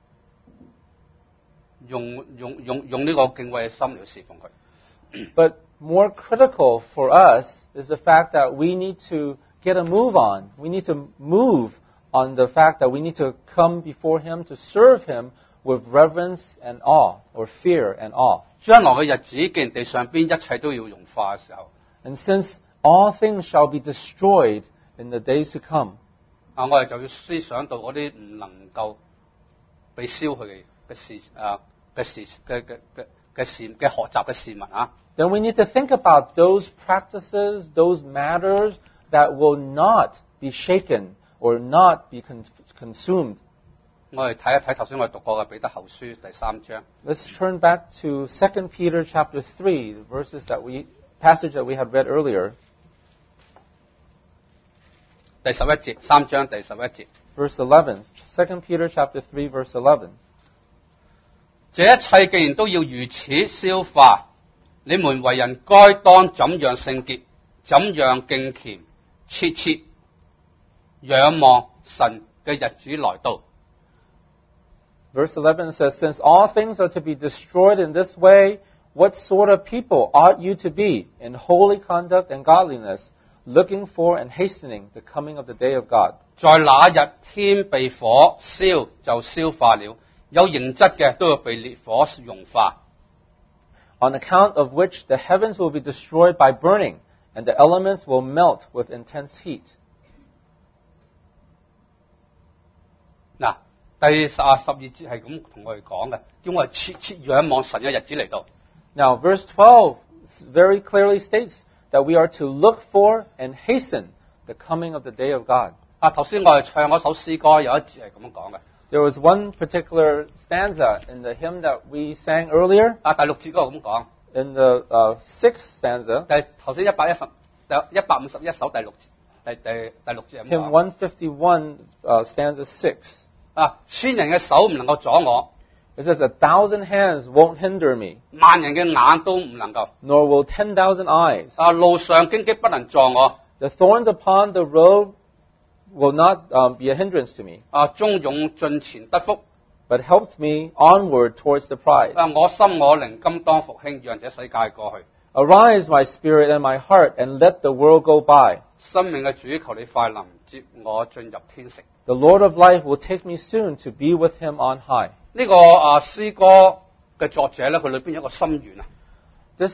Speaker 1: 用用用用呢個敬畏嘅心嚟侍奉佢。
Speaker 2: But more critical for us is the fact that we need to get a move on. We need to move on the fact that we need to come before Him to serve Him with reverence and awe, or fear and awe.
Speaker 1: 將來嘅日子，既然地上邊一切都要融化嘅時候，
Speaker 2: And since all things shall be destroyed in the days to come,
Speaker 1: 啊，我哋就要思想到嗰啲唔能夠被燒去嘅嘅事啊嘅事嘅嘅嘅嘅事嘅學習嘅事物啊。
Speaker 2: then we need to think about those practices, those matters that will not be shaken or not be con- consumed.
Speaker 1: 我哋睇一睇頭先我哋讀過嘅彼得後書第三章
Speaker 2: Let's turn back to Second Peter chapter three, the verses that we passage that we had read earlier.
Speaker 1: 第十一節，三章第十一節。
Speaker 2: Verse eleven. Second Peter chapter three, verse eleven.
Speaker 1: 這一切既然都要如此消化，你們為人該當怎樣聖潔，怎樣敬虔，切切仰望神嘅日子來到。
Speaker 2: Verse eleven says, since all things are to be destroyed in this way, what sort of people ought you to be in holy conduct and godliness, looking for and hastening the coming of the day of God?
Speaker 1: 在那日天被火燒就消化了，有形質嘅都要被烈火融化。
Speaker 2: On account of which the heavens will be destroyed by burning, and the elements will melt with intense heat.
Speaker 1: 嗱，第十啊十二節係咁同我哋講嘅，叫我哋切切仰望神嘅日子嚟到。
Speaker 2: Now, verse twelve very clearly states that we are to look for and hasten the coming of the day of God.
Speaker 1: 啊，頭先我哋唱嗰首詩歌有一節係咁樣講嘅。
Speaker 2: There was one particular stanza in the hymn that we sang earlier.
Speaker 1: 啊，第六節嗰個咁講。
Speaker 2: In the uh, sixth stanza,
Speaker 1: 第頭先一百一十第一百五十一首第六節，第第第六節係咁
Speaker 2: hymn
Speaker 1: 講。
Speaker 2: one fifty-one, uh, stanza six.
Speaker 1: 啊，千人嘅手唔能夠阻我，
Speaker 2: It says, a thousand hands won't hinder me,
Speaker 1: 萬人嘅眼都唔能夠。
Speaker 2: nor will ten thousand eyes.
Speaker 1: 啊，路上荊棘不能撞我。
Speaker 2: The thorns upon the road will not um, be a hindrance to me,
Speaker 1: 啊，忠勇進前得福。
Speaker 2: but helps me onward towards the prize.
Speaker 1: 啊，我心我靈今當復興，讓這世界過去。
Speaker 2: Arise, my spirit and my heart, and let the world go by.
Speaker 1: 生命嘅主，求你快臨接我進入天城。
Speaker 2: The Lord of life will take me soon to be with him on high.
Speaker 1: 呢、個啊詩歌嘅作者咧，佢裏邊有一個心願啊。
Speaker 2: This,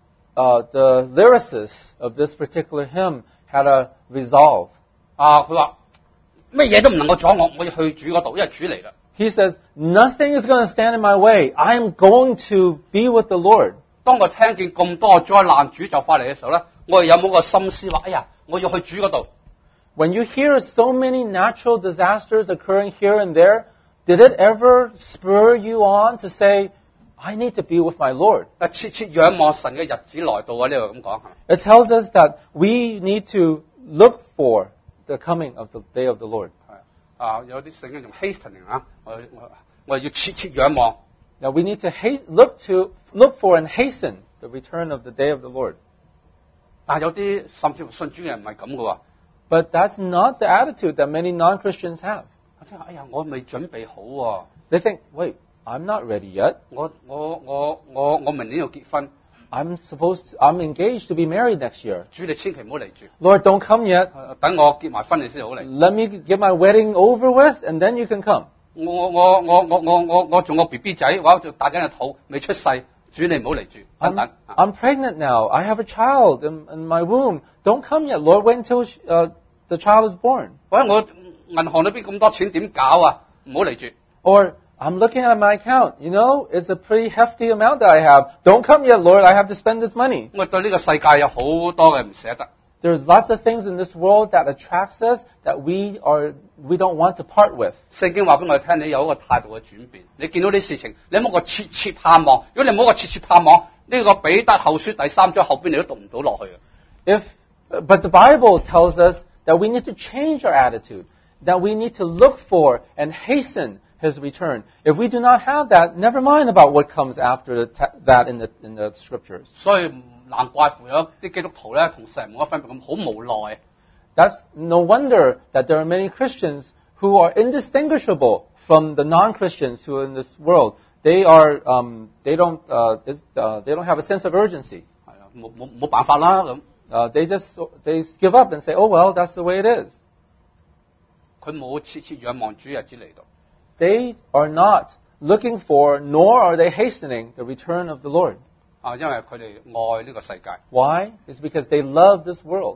Speaker 2: uh, the lyricist of this particular hymn had a resolve.
Speaker 1: 啊，佢話咩嘢都唔能夠阻我，我要去主嗰度，因為主嚟啦。
Speaker 2: He says, nothing is going to stand in my way. I am going to be with the Lord.
Speaker 1: 當我聽見咁多災難主就快嚟嘅時候咧，我哋有冇個心思話：哎呀，我要去主嗰度？
Speaker 2: When you hear so many natural disasters occurring here and there, did it ever spur you on to say, I need to be with my Lord?
Speaker 1: 啊，切切仰望神嘅日子來到啊！呢度咁講係。
Speaker 2: It tells us that we need to look for the coming of the day of the Lord.
Speaker 1: 係啊，有啲聖經用 hastening 啊，我我我要切切仰望。
Speaker 2: Now we need to haste, look to look for and hasten the return of the day of the Lord.
Speaker 1: 但係有啲甚至乎信主嘅人唔係咁嘅喎。
Speaker 2: But that's not the attitude that many non-Christians have.
Speaker 1: 即係哎呀，我未準備好喎、
Speaker 2: They think, wait, I'm not ready yet.
Speaker 1: 我我我我我明年要結婚，
Speaker 2: I'm supposed to, I'm engaged to be married next year.
Speaker 1: 主你千祈唔好嚟住，
Speaker 2: Lord, don't come yet.
Speaker 1: 啊等我結埋婚你先好嚟。
Speaker 2: Let me get my wedding over with, and then you can come.
Speaker 1: 我我我我我我我仲個 B B 仔，我仲大緊個肚未出世，主你唔好嚟住，等
Speaker 2: I'm,
Speaker 1: 等。
Speaker 2: I'm pregnant now. I have a child in, in my womb. Don't come yet, Lord. Wait until uh, the child is born.
Speaker 1: 喂，我銀行裏邊咁多錢點搞啊？唔好嚟住。
Speaker 2: Or I'm looking at my account. You know, it's a pretty hefty amount that I have. Don't come yet, Lord. I have to spend this money.
Speaker 1: 我對呢個世界有好多嘅唔捨得。
Speaker 2: There's lots of things in this world that attracts us that we are we don't want to part with.
Speaker 1: 聖經話俾我哋聽，你有一個態度嘅轉變。你見到啲事情，你有冇個切切盼望？如果你冇個切切盼望，呢、個彼得後書第三章後邊你都讀唔到落去嘅。
Speaker 2: If, but the Bible tells us that we need to change our attitude, that we need to look for and hasten His return. If we do not have that, never mind about what comes after the, that in the in the Scriptures.
Speaker 1: 所以難怪乎有啲基督徒咧同世人冇乜分別咁，好無奈。
Speaker 2: That's no wonder that there are many Christians who are indistinguishable from the non-Christians who are in this world. They are, um, they don't, uh, is, uh, they don't have a sense of urgency.
Speaker 1: 係啊，冇冇冇辦法啦咁。
Speaker 2: Uh, they just they give up and say, "Oh well, that's the way it is."
Speaker 1: 佢冇切切仰望主日子嚟到。
Speaker 2: They are not looking for, nor are they hastening the return of the Lord.
Speaker 1: 啊，因為佢哋愛呢個世界。
Speaker 2: Why? It's because they love this world.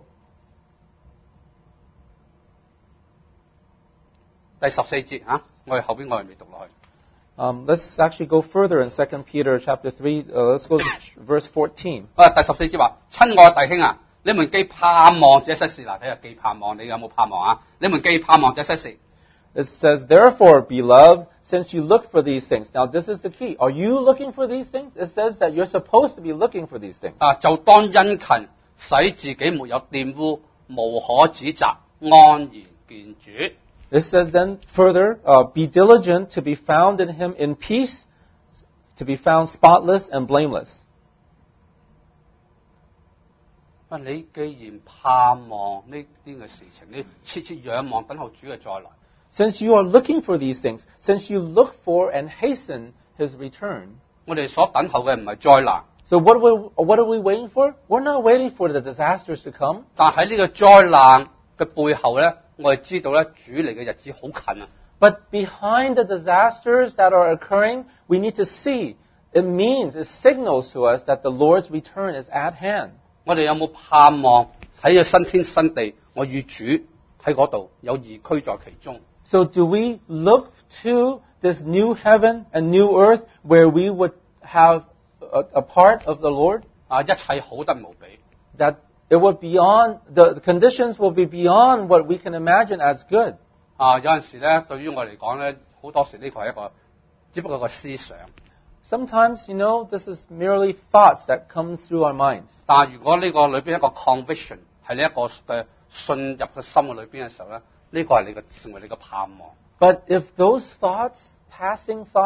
Speaker 1: 第十四節啊，我哋後邊我哋未讀落去。
Speaker 2: Um, let's actually go further in Second Peter chapter three. Uh, let's go to verse fourteen.
Speaker 1: 啊，第十四節話：親愛弟兄啊，你們既盼望這些事，嗱睇下既盼望，你有冇盼望啊？你們既盼望這些事，
Speaker 2: It says, "Therefore, beloved, since you look for these things." Now, this is the key. Are you looking for these things? It says that you're supposed to be looking for these things.
Speaker 1: 啊，就當殷勤，使自己沒有玷污，無可指責，安然見主。
Speaker 2: It says then further, uh, "Be diligent to be found in Him in peace, to be found spotless and blameless."
Speaker 1: 啊，你既然盼望呢呢個事情，你切切仰望等候主嘅再來。
Speaker 2: Since you are looking for these things, since you look for and hasten His return,
Speaker 1: 我哋所等候嘅唔係災難，
Speaker 2: so what are we, what are we waiting for? We're not waiting for the disasters to come.
Speaker 1: 但喺呢個災難嘅背後咧，我哋知道咧，主嚟嘅日子好近啊！
Speaker 2: But behind the disasters that are occurring, we need to see. It means, it signals to us that the Lord's return is at hand.
Speaker 1: 我哋有冇盼望喺個新天新地，我與主喺嗰度有義居在其中？
Speaker 2: So do we look to this new heaven and new earth where we would have a, a part of the Lord?
Speaker 1: 啊，一切好得無比。
Speaker 2: That it would beyond, the, the conditions will be beyond what we can imagine as good.
Speaker 1: 啊，有陣時咧，對於我嚟講咧，好多時呢個係一個，只不過個思想。
Speaker 2: Sometimes, you know, this is merely thoughts that come through our minds.
Speaker 1: 但係如果呢個裏邊一個 conviction 係呢一個嘅信入嘅心嘅裏邊嘅時候咧，呢、個係你嘅成為你嘅盼望。
Speaker 2: But if those thoughts, passing thoughts,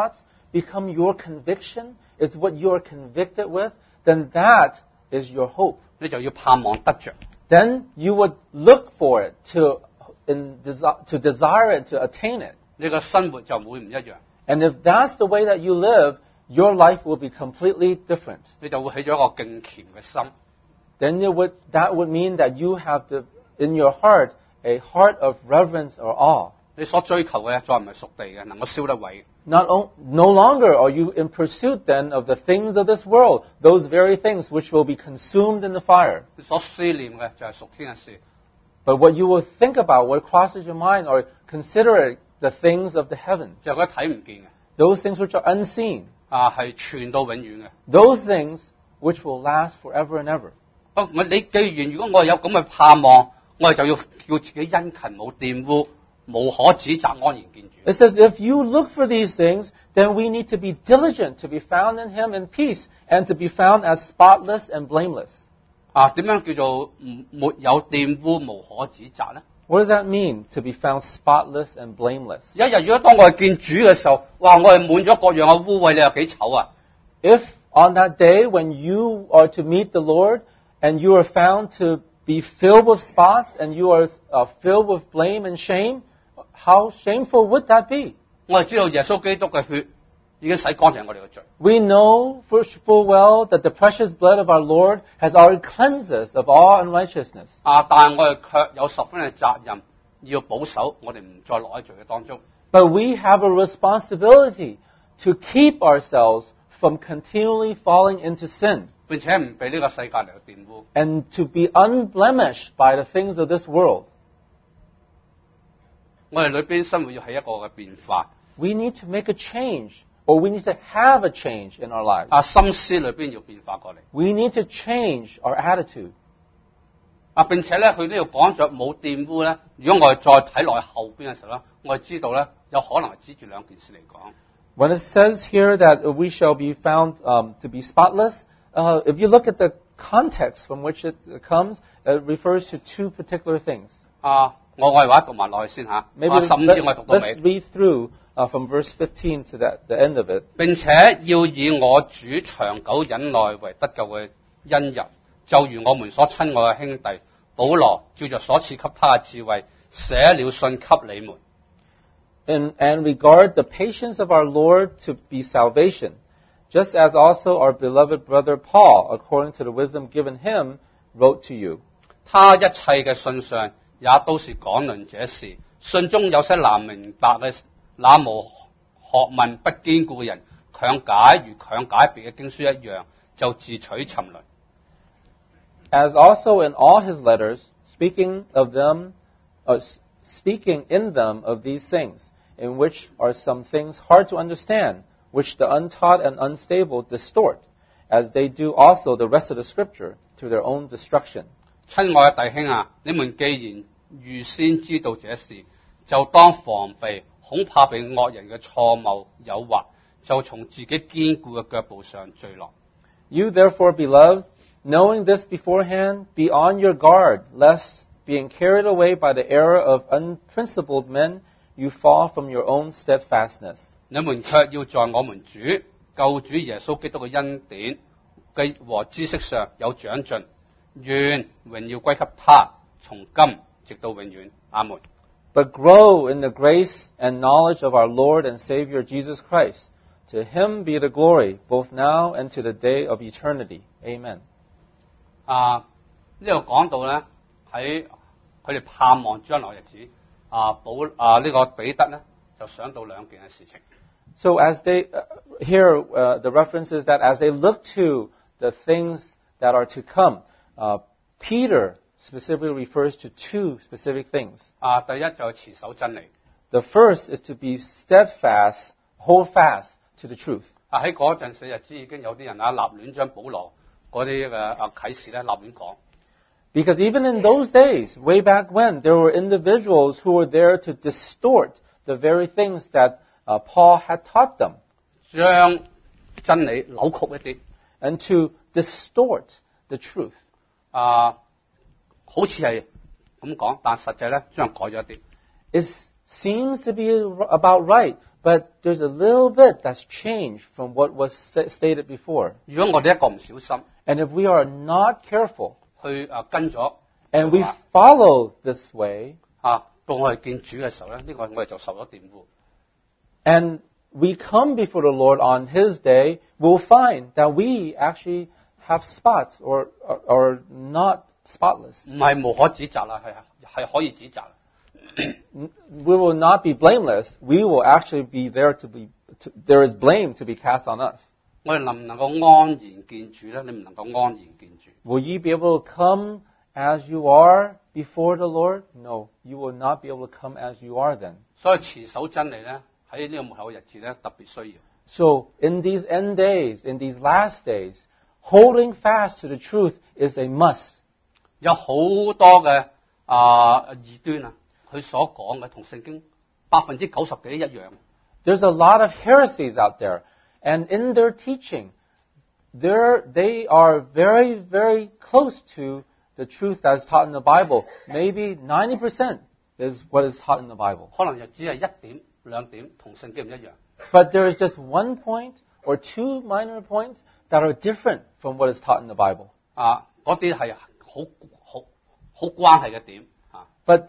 Speaker 2: become your conviction, is what you're convicted with, then that is your hope.
Speaker 1: 你就要盼望得着。
Speaker 2: Then you would look for it, to, in, to desire it, to attain it.
Speaker 1: 你個生活就會唔一樣，
Speaker 2: And if that's the way that you live, your life will be completely different.
Speaker 1: 你就會起咗一個敬虔嘅心。
Speaker 2: Then it would, that would mean that you have the, in your heart a heart of reverence or awe.
Speaker 1: 你所追求嘅再唔係屬地嘅，能夠燒得毀。
Speaker 2: Not o- no longer are you in pursuit then of the things of this world, those very things which will be consumed in the fire.
Speaker 1: 你所思念嘅就係屬天嘅事。
Speaker 2: But what you will think about, what crosses your mind, or consider the things of the heavens.
Speaker 1: 就係嗰啲睇唔見嘅，
Speaker 2: Those things which are unseen.
Speaker 1: 啊係傳到永遠嘅。
Speaker 2: Those things which will last forever and ever.
Speaker 1: 哦，我你既然如果我有咁嘅盼望，我哋就要叫自己殷勤冇玷污，無可指責，安然見主。
Speaker 2: It says, if you look for these things, then we need to be diligent to be found in Him in peace and to be found as spotless and blameless.
Speaker 1: 啊，點樣叫做唔沒有玷污、無可指責咧？
Speaker 2: What does that mean, to be found spotless and blameless?
Speaker 1: 有一日如果當我哋見主嘅時候，哇！我係滿咗各樣嘅污穢，你又幾醜啊！
Speaker 2: If on that day when you are to meet the Lord and you are found to be filled with spots and you are uh, filled with blame and shame, how shameful would that be?
Speaker 1: 我哋知道耶穌基督嘅血已經洗乾淨我哋嘅罪。
Speaker 2: We know for full well that the precious blood of our Lord has already cleansed us of all unrighteousness.
Speaker 1: 啊！但係我哋卻有十分嘅責任，要保守我哋唔再落喺罪嘅當中。
Speaker 2: But we have a responsibility to keep ourselves from continually falling into sin
Speaker 1: 並且唔俾呢個世界嚟去玷污。
Speaker 2: and to be unblemished by the things of this world.
Speaker 1: 我哋裏邊生活要係一個嘅變化。
Speaker 2: We need to make a change, or we need to have a change in our lives.
Speaker 1: 啊，心思裏邊要變化過嚟。
Speaker 2: We need to change our attitude.
Speaker 1: 啊，並且咧，佢呢度講咗冇玷污咧。如果我哋再睇落去後邊嘅時候咧，我哋知道咧，有可能係指住兩件事嚟講。
Speaker 2: When it says here that we shall be found um, to be spotless, uh, if you look at the context from which it comes, it refers to two particular things.
Speaker 1: 啊，我我哋話讀埋落去先嚇。
Speaker 2: Maybe
Speaker 1: 啊，十五節我哋讀到
Speaker 2: let,
Speaker 1: 尾。
Speaker 2: let's read through uh, from verse fifteen to that, the end of it.
Speaker 1: 並且要以我主長久忍耐為得救嘅因由，就如我們所親愛嘅兄弟保羅照着所賜給他嘅智慧，寫了信給你們。
Speaker 2: And, and regard the patience of our Lord to be salvation, just as also our beloved brother Paul, according to the wisdom given him, wrote to you.
Speaker 1: 他一切嘅信上也都是講論這事，信中有些難明白嘅那無學問不堅固嘅人，強解如強解別嘅經書一樣，就自取沉淪。
Speaker 2: As also in all his letters, speaking of them, uh, speaking in them of these things, in which are some things hard to understand, which the untaught and unstable distort, as they do also the rest of the Scripture, to their own destruction.
Speaker 1: 親愛嘅弟兄啊，你們既然預先知道這事，就當防備，恐怕被惡人嘅錯謬誘惑，就從自己堅固嘅腳步上墜落。
Speaker 2: You therefore, beloved, knowing this beforehand, be on your guard, lest, being carried away by the error of unprincipled men, you fall from your own steadfastness.
Speaker 1: 你們卻要在我們主救主耶穌基督嘅恩典和知識上有長進，願榮耀歸給他，從今直到永遠。阿門。
Speaker 2: But grow in the grace and knowledge of our Lord and Savior Jesus Christ. To him be the glory, both now and to the day of eternity. Amen.
Speaker 1: 啊，呢度講到咧，喺佢哋盼望將來日子，啊保啊呢個彼得咧就想到兩件嘅事情。
Speaker 2: So as they, uh, here uh, the reference is that as they look to the things that are to come, uh, Peter specifically refers to two specific things.
Speaker 1: 啊，第一就係持守真理。
Speaker 2: The first is to be steadfast, hold fast to the truth.
Speaker 1: 啊喺嗰陣時日子已經有啲人啊立亂將保羅嗰啲嘅啊啟示咧立亂講。
Speaker 2: Because even in those days, way back when, there were individuals who were there to distort the very things that uh, Paul had taught them,
Speaker 1: 將真理扭曲一啲，
Speaker 2: and to distort the truth.
Speaker 1: 啊，好似係咁講，但實際咧將改咗一啲。
Speaker 2: It seems to be about right, but there's a little bit that's changed from what was sta- stated before.
Speaker 1: 如果我哋一個唔小心
Speaker 2: And if we are not careful
Speaker 1: 去啊跟咗
Speaker 2: and we follow this way,
Speaker 1: 啊，到我哋見主嘅時候咧，呢、個我哋就受咗玷污。
Speaker 2: and we come before the Lord on His day, we'll find that we actually have spots or, or, or not spotless.
Speaker 1: 唔係無可指責啦，係係可以指責啦。
Speaker 2: We will not be blameless. We will actually be there to be, to, there is blame to be cast on us.
Speaker 1: 我哋能唔能夠安然見主咧？你唔能夠安然見主。
Speaker 2: Will you be able to come as you are before the Lord? No, you will not be able to come as you are then.
Speaker 1: 所以持守真理咧，喺呢個末後嘅日子咧，特別需要。
Speaker 2: So in these end days, in these last days, holding fast to the truth is a must.
Speaker 1: 有好多嘅啊異端啊，佢所講嘅同聖經百分之九十幾一樣。
Speaker 2: There's a lot of heresies out there, and in their teaching, they're, they are very, very close to the truth that is taught in the Bible. Maybe ninety percent is what is taught in the Bible.
Speaker 1: 可能就只係一點兩點同聖經唔一樣。
Speaker 2: But there is just one point or two minor points that are different from what is taught in the Bible.
Speaker 1: 啊，嗰啲係好好好關係嘅點啊。
Speaker 2: But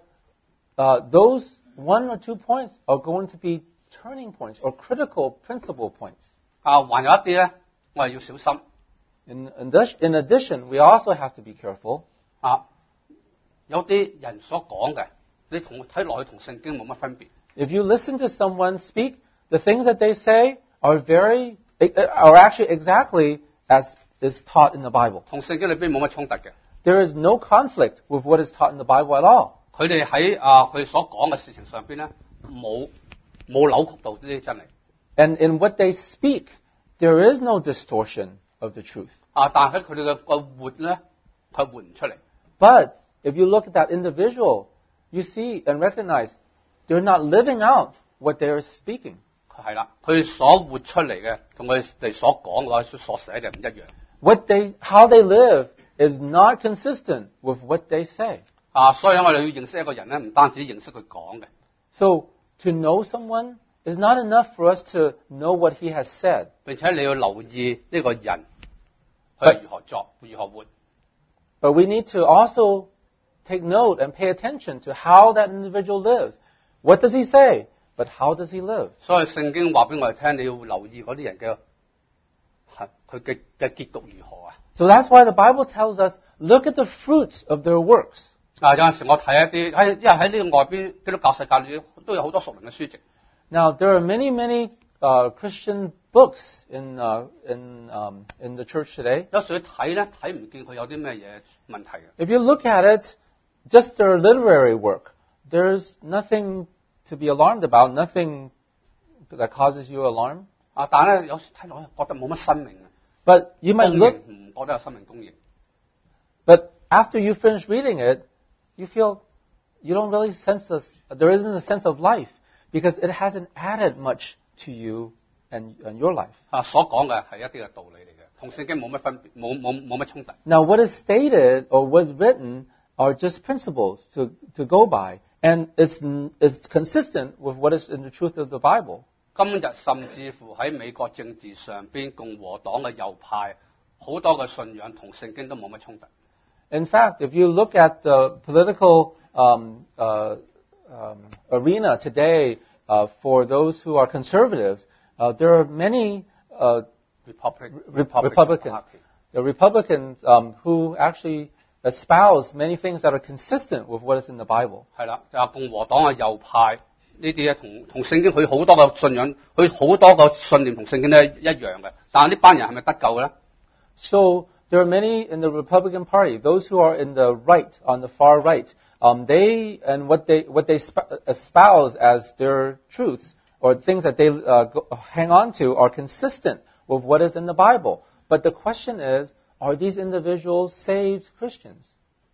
Speaker 2: uh, those one or two points are going to be turning points or critical principal points.
Speaker 1: 啊，還有一啲咧，我係要小心。
Speaker 2: In, in, this, in addition, we also have to be careful.
Speaker 1: 啊，有啲人所講嘅，你同睇落去同聖經冇乜分別。
Speaker 2: If you listen to someone speak, the things that they say are very, are actually exactly as is taught in the Bible.
Speaker 1: 同聖經裏邊冇乜衝突嘅。
Speaker 2: There is no conflict with what is taught in the Bible at all.
Speaker 1: 佢哋喺啊佢所講嘅事情上邊咧，冇冇扭曲到呢啲真理。
Speaker 2: And in what they speak, there is no distortion of the truth.
Speaker 1: 啊，但係佢哋嘅個活咧，佢活唔出嚟。
Speaker 2: But if you look at that individual, you see and recognize they're not living out what they are speaking.
Speaker 1: 係啦，佢所活出嚟嘅同佢哋所講嘅話，所寫嘅唔一樣。
Speaker 2: What they, how they live is not consistent with what they say.
Speaker 1: 啊，所以我哋要認識一個人咧，唔單止認識佢講嘅。
Speaker 2: So to know someone is not enough for us to know what he has said.
Speaker 1: 並且你要留意呢個人佢如何作，如何活。
Speaker 2: But we need to also take note and pay attention to how that individual lives. What does he say? But how does he live?
Speaker 1: 所以聖經話俾我哋聽，你要留意嗰啲人嘅係佢嘅嘅結局如何啊！
Speaker 2: So that's why the Bible tells us, look at the fruits of their works.
Speaker 1: 啊，有陣時我睇一啲喺，因為喺呢個外邊基督教世界裏都有好多屬靈嘅書籍。
Speaker 2: Now, there are many, many uh, Christian books in, uh, in, um, in the church today.
Speaker 1: 有時去睇咧，睇唔見佢有啲咩嘢問題嘅。
Speaker 2: If you look at it, just their literary work, there's nothing to be alarmed about, nothing that causes you alarm.
Speaker 1: 啊，但係咧有時睇落去覺得冇乜生命嘅，
Speaker 2: But you might
Speaker 1: 供
Speaker 2: look,
Speaker 1: 應唔覺得有生命供應。
Speaker 2: but after you finish reading it, you feel you don't really sense this, there isn't a sense of life because it hasn't added much to you and, and your life.
Speaker 1: 啊，所講嘅係一啲嘅道理嚟嘅，同聖經冇乜分別，冇冇冇乜衝突。
Speaker 2: Now, what is stated or was written are just principles to, to go by, and it's, it's consistent with what is in the truth of the Bible.
Speaker 1: 今日甚至乎喺美國政治上邊，共和黨嘅右派好多嘅信仰同聖經都冇乜衝突。
Speaker 2: In fact, if you look at the political um, uh, um, arena today uh, for those who are conservatives, uh, there are many uh,
Speaker 1: Republic,
Speaker 2: Re- Republicans,
Speaker 1: Party.
Speaker 2: the Republicans um, who actually espouse many things that are consistent with what is in the Bible.
Speaker 1: 係啦，就係共和黨嘅右派呢啲咧，同同聖經佢好多個信仰，佢好多個信念同聖經咧一樣嘅。但係呢班人係咪得救嘅咧？
Speaker 2: So there are many in the Republican Party, those who are in the right, on the far right. Um, they and what they what they sp- espouse as their truths or things that they uh, go, hang on to are consistent with what is in the Bible. But the question is, are these individuals saved Christians?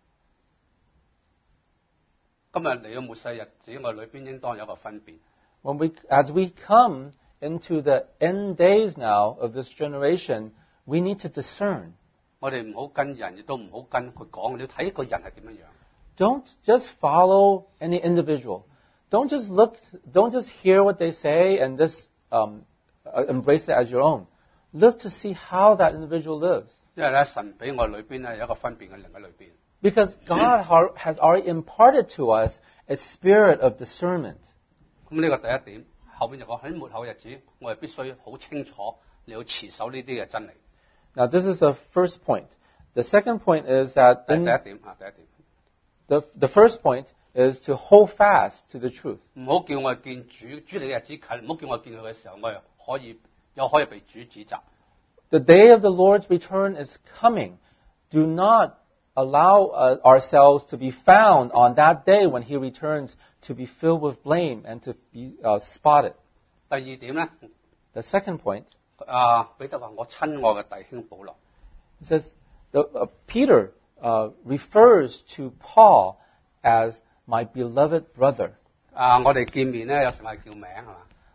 Speaker 1: 今日嚟到末世日子，我哋裏邊應當有一個分別。
Speaker 2: When we, as we come into the end days now of this generation, we need to discern.
Speaker 1: 我哋唔好跟人，亦都唔好跟佢講。你要睇一個人係點樣樣。
Speaker 2: Don't just follow any individual. don't just look, don't just hear what they say and just um, embrace it as your own. Look to see how that individual lives.
Speaker 1: 因為咧，神俾我裏邊咧有一個分辨嘅靈喺裏邊。
Speaker 2: Because God has already imparted to us a spirit of discernment.
Speaker 1: 咁呢個第一點，後邊就講喺末後日子，我哋必須好清楚你要持守呢啲嘅真理。
Speaker 2: Now, this is the first point. The second point is that
Speaker 1: 第
Speaker 2: in
Speaker 1: 第一點啊，第一點，
Speaker 2: the the first point is to hold fast to the truth.
Speaker 1: 唔好叫我哋見主主你嘅日子近，唔好叫我見佢嘅時候，我哋可以又可以被主指責。
Speaker 2: The day of the Lord's return is coming. Do not allow uh, ourselves to be found on that day when He returns to be filled with blame and to be uh, spotted.
Speaker 1: 第二點咧，
Speaker 2: The second point,
Speaker 1: 啊彼得話：我親愛嘅弟兄保羅。
Speaker 2: it says the, uh, Peter uh, refers to Paul as my beloved brother.
Speaker 1: 啊，我哋見面咧有時係叫名係嘛？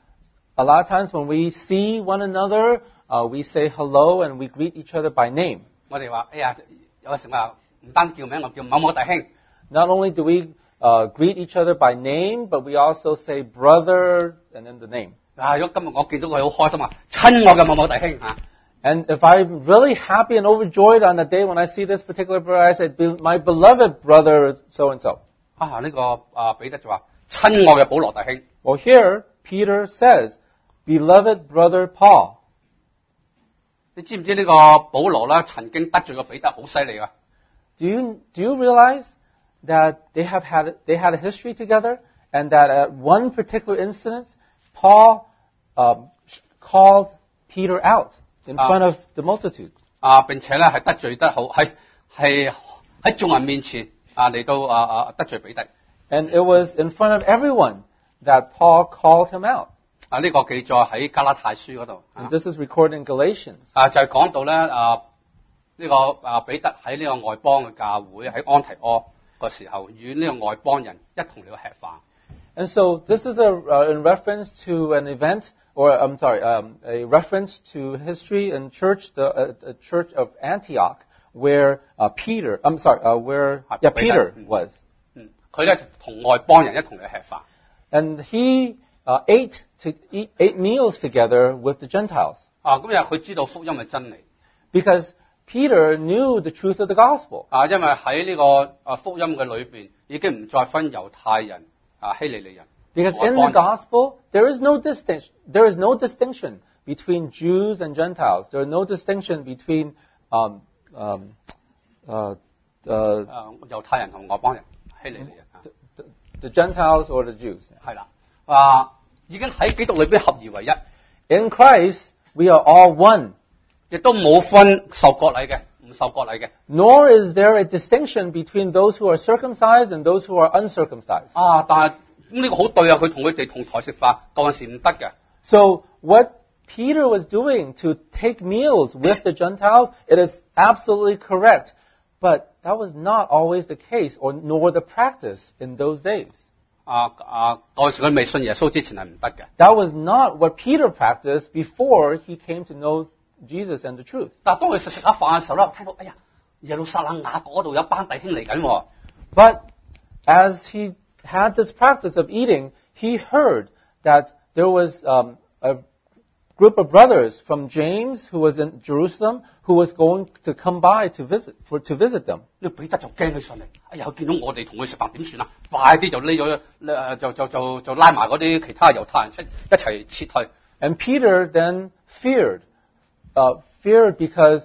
Speaker 2: A lot of times when we see one another, uh, we say hello and we greet each other by name.
Speaker 1: 我哋話：哎呀，有時話唔單叫名，我叫某某弟兄。
Speaker 2: Not only do we uh, greet each other by name, but we also say brother and then the name.
Speaker 1: 啊，如果今日我見到佢好開心啊，親愛嘅某某弟兄嚇。
Speaker 2: And if I'm really happy and overjoyed on the day when I see this particular brother, I say, "Be- my beloved brother so and so."
Speaker 1: 啊，呢、個啊彼得就話：親愛嘅保羅弟兄。
Speaker 2: Well, here Peter says, "Beloved brother Paul."
Speaker 1: 你知唔知呢個保羅咧曾經得罪過彼得好犀利啊？
Speaker 2: Do you do you realize that they have had they had a history together, and that at one particular incident, Paul um, called Peter out in
Speaker 1: Ah.
Speaker 2: front of the multitude,
Speaker 1: 啊，並且咧係得罪得好，係係喺眾人面前啊嚟到啊啊得罪彼得。
Speaker 2: and it was in front of everyone that Paul called him out.
Speaker 1: 啊，呢、個記載喺加拉太書嗰度。啊
Speaker 2: And this is recorded in Galatians.
Speaker 1: 啊，就係講到咧啊，呢、個啊彼得喺呢個外邦嘅教會喺安提阿個時候，與呢個外邦人一同嚟吃飯。
Speaker 2: And so this is a uh, in reference to an event, or I'm sorry, um, a reference to history in church, the uh, uh, church of Antioch, where uh, Peter, I'm sorry, uh, where
Speaker 1: Ah,
Speaker 2: yeah,
Speaker 1: Peter.
Speaker 2: Peter was,
Speaker 1: 嗯，佢咧就同外邦人一同嚟吃飯。
Speaker 2: and he uh, ate to eat ate meals together with the Gentiles
Speaker 1: 啊，咁因為佢知道福音嘅真理。
Speaker 2: because Peter knew the truth of the gospel.
Speaker 1: 啊，因為喺呢個啊福音嘅裏邊已經唔再分猶太人啊希利尼人。
Speaker 2: Because
Speaker 1: 外
Speaker 2: in
Speaker 1: 邦
Speaker 2: the
Speaker 1: 人
Speaker 2: gospel, there is no distinction. There is no distinction between Jews and Gentiles. There is no distinction between um, um, uh, uh,
Speaker 1: 啊猶太人同外邦人希利尼人啊，
Speaker 2: the, the Gentiles or the Jews.
Speaker 1: 係啦，啊已經喺基督裏邊合而為一，
Speaker 2: In Christ, we are all one.
Speaker 1: 亦都冇分受割禮嘅，唔受割禮嘅。
Speaker 2: Nor is there a distinction between those who are circumcised and those who are uncircumcised.
Speaker 1: 啊，但係咁呢個好對啊，佢同佢哋同台食飯嗰陣時唔得嘅。
Speaker 2: So what Peter was doing to take meals with the Gentiles, it is absolutely correct. But that was not always the case, or nor the practice in those days.
Speaker 1: 啊啊，嗰陣時佢未信耶穌之前係唔得嘅。
Speaker 2: That was not what Peter practiced before he came to know Jesus and the truth.
Speaker 1: 但係當佢食食下飯嘅時候咧，聽到哎呀，耶路撒冷雅各嗰度有班弟兄嚟緊喎。
Speaker 2: But as he had this practice of eating, he heard that there was um, a group of brothers from James who was in Jerusalem who was going to come by to visit for to visit them.
Speaker 1: 呢個彼得就驚起上嚟，哎呀！見到我哋同佢食飯點算啊？快啲就匿咗，誒就就就就拉埋嗰啲其他猶太人出一齊撤退。
Speaker 2: And Peter then feared, uh, feared because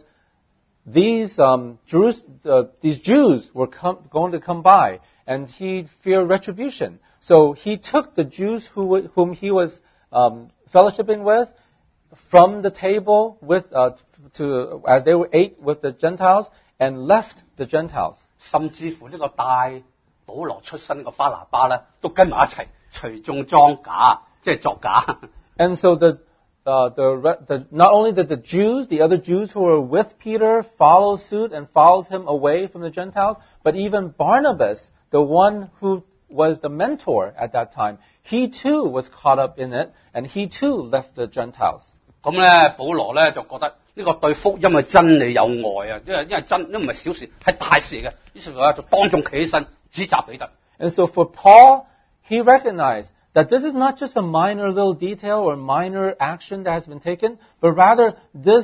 Speaker 2: these um, Jerus- uh, these Jews were com- going to come by, and he feared retribution. So he took the Jews who w- whom he was um, fellowshipping with from the table with uh, to as they were ate with the Gentiles, and left the Gentiles.
Speaker 1: 甚至乎呢個帶保羅出身個巴拿巴咧，都跟埋一齊隨眾裝假，即係作假。
Speaker 2: And so the, uh, the, re- the, not only did the Jews, the other Jews who were with Peter, follow suit and followed him away from the Gentiles, but even Barnabas, the one who was the mentor at that time, he too was caught up in it, and he too left the Gentiles.
Speaker 1: 咁咧，保羅咧就覺得呢個對福音嘅真理有愛啊，因為因為真，呢唔係小事，係大事嚟嘅。於是乎咧就當眾企起身指責彼得。
Speaker 2: And so for Paul, he recognized that this is not just a minor little detail or minor action that has been taken, but rather this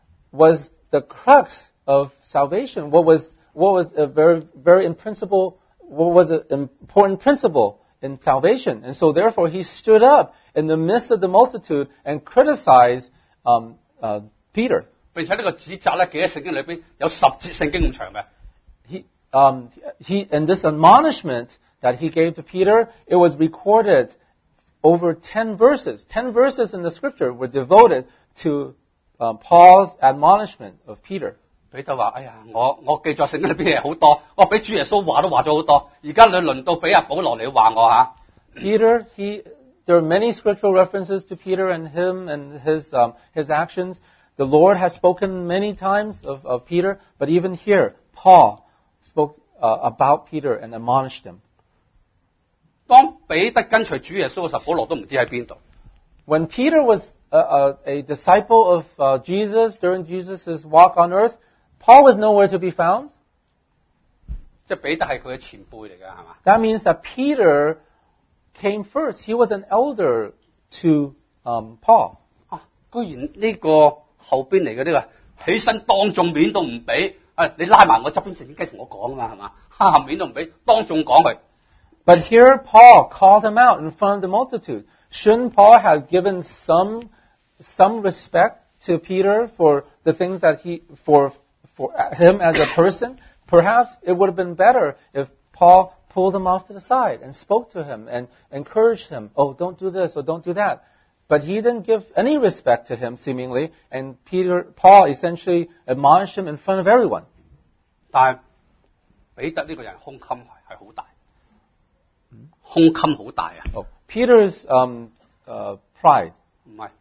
Speaker 2: was the crux of salvation. What was what was a very very in principle what was an important principle in salvation, and so therefore he stood up in the midst of the multitude and criticized um, uh, Peter.
Speaker 1: 並且呢個指責咧，記喺聖經裏邊有十節聖經咁長嘅。
Speaker 2: He um, he and this admonishment that he gave to Peter, it was recorded over ten verses. Ten verses in the scripture were devoted to um, Paul's admonishment of Peter.
Speaker 1: 彼得話：哎呀，我我記載聖經裏邊嘢好多，我俾主耶穌話都話咗好多，而家你輪到俾阿保羅你話我嚇。
Speaker 2: Peter, he there are many scriptural references to Peter and him and his um, his actions. The Lord has spoken many times of, of Peter, but even here, Paul spoke uh, about Peter and admonished him.
Speaker 1: 當彼得跟隨主耶穌嘅時候，保羅都唔知喺邊度。
Speaker 2: When Peter was a, a, a disciple of uh, Jesus during Jesus' walk on earth, Paul was nowhere to be found.
Speaker 1: 即係彼得係佢嘅前輩嚟嘅，係嘛？
Speaker 2: That means that Peter came first. He was an elder to um, Paul.
Speaker 1: 啊，居然呢個後邊嚟嘅呢個起身當眾面都唔俾，啊你拉埋我側邊靜靜雞同我講啊嘛，係嘛？哈面都唔俾，當眾講佢。
Speaker 2: But here Paul called him out in front of the multitude. Shouldn't Paul have given some some respect to Peter for the things that he for for him as a person? Perhaps it would have been better if Paul pulled him off to the side and spoke to him and encouraged him. Oh, don't do this or don't do that. But he didn't give any respect to him, seemingly, and Peter, Paul essentially admonished him in front of everyone.
Speaker 1: 但係彼得呢個人胸襟係好大，胸襟好大啊！
Speaker 2: Oh, Peter's um, uh, pride.
Speaker 1: 唔係，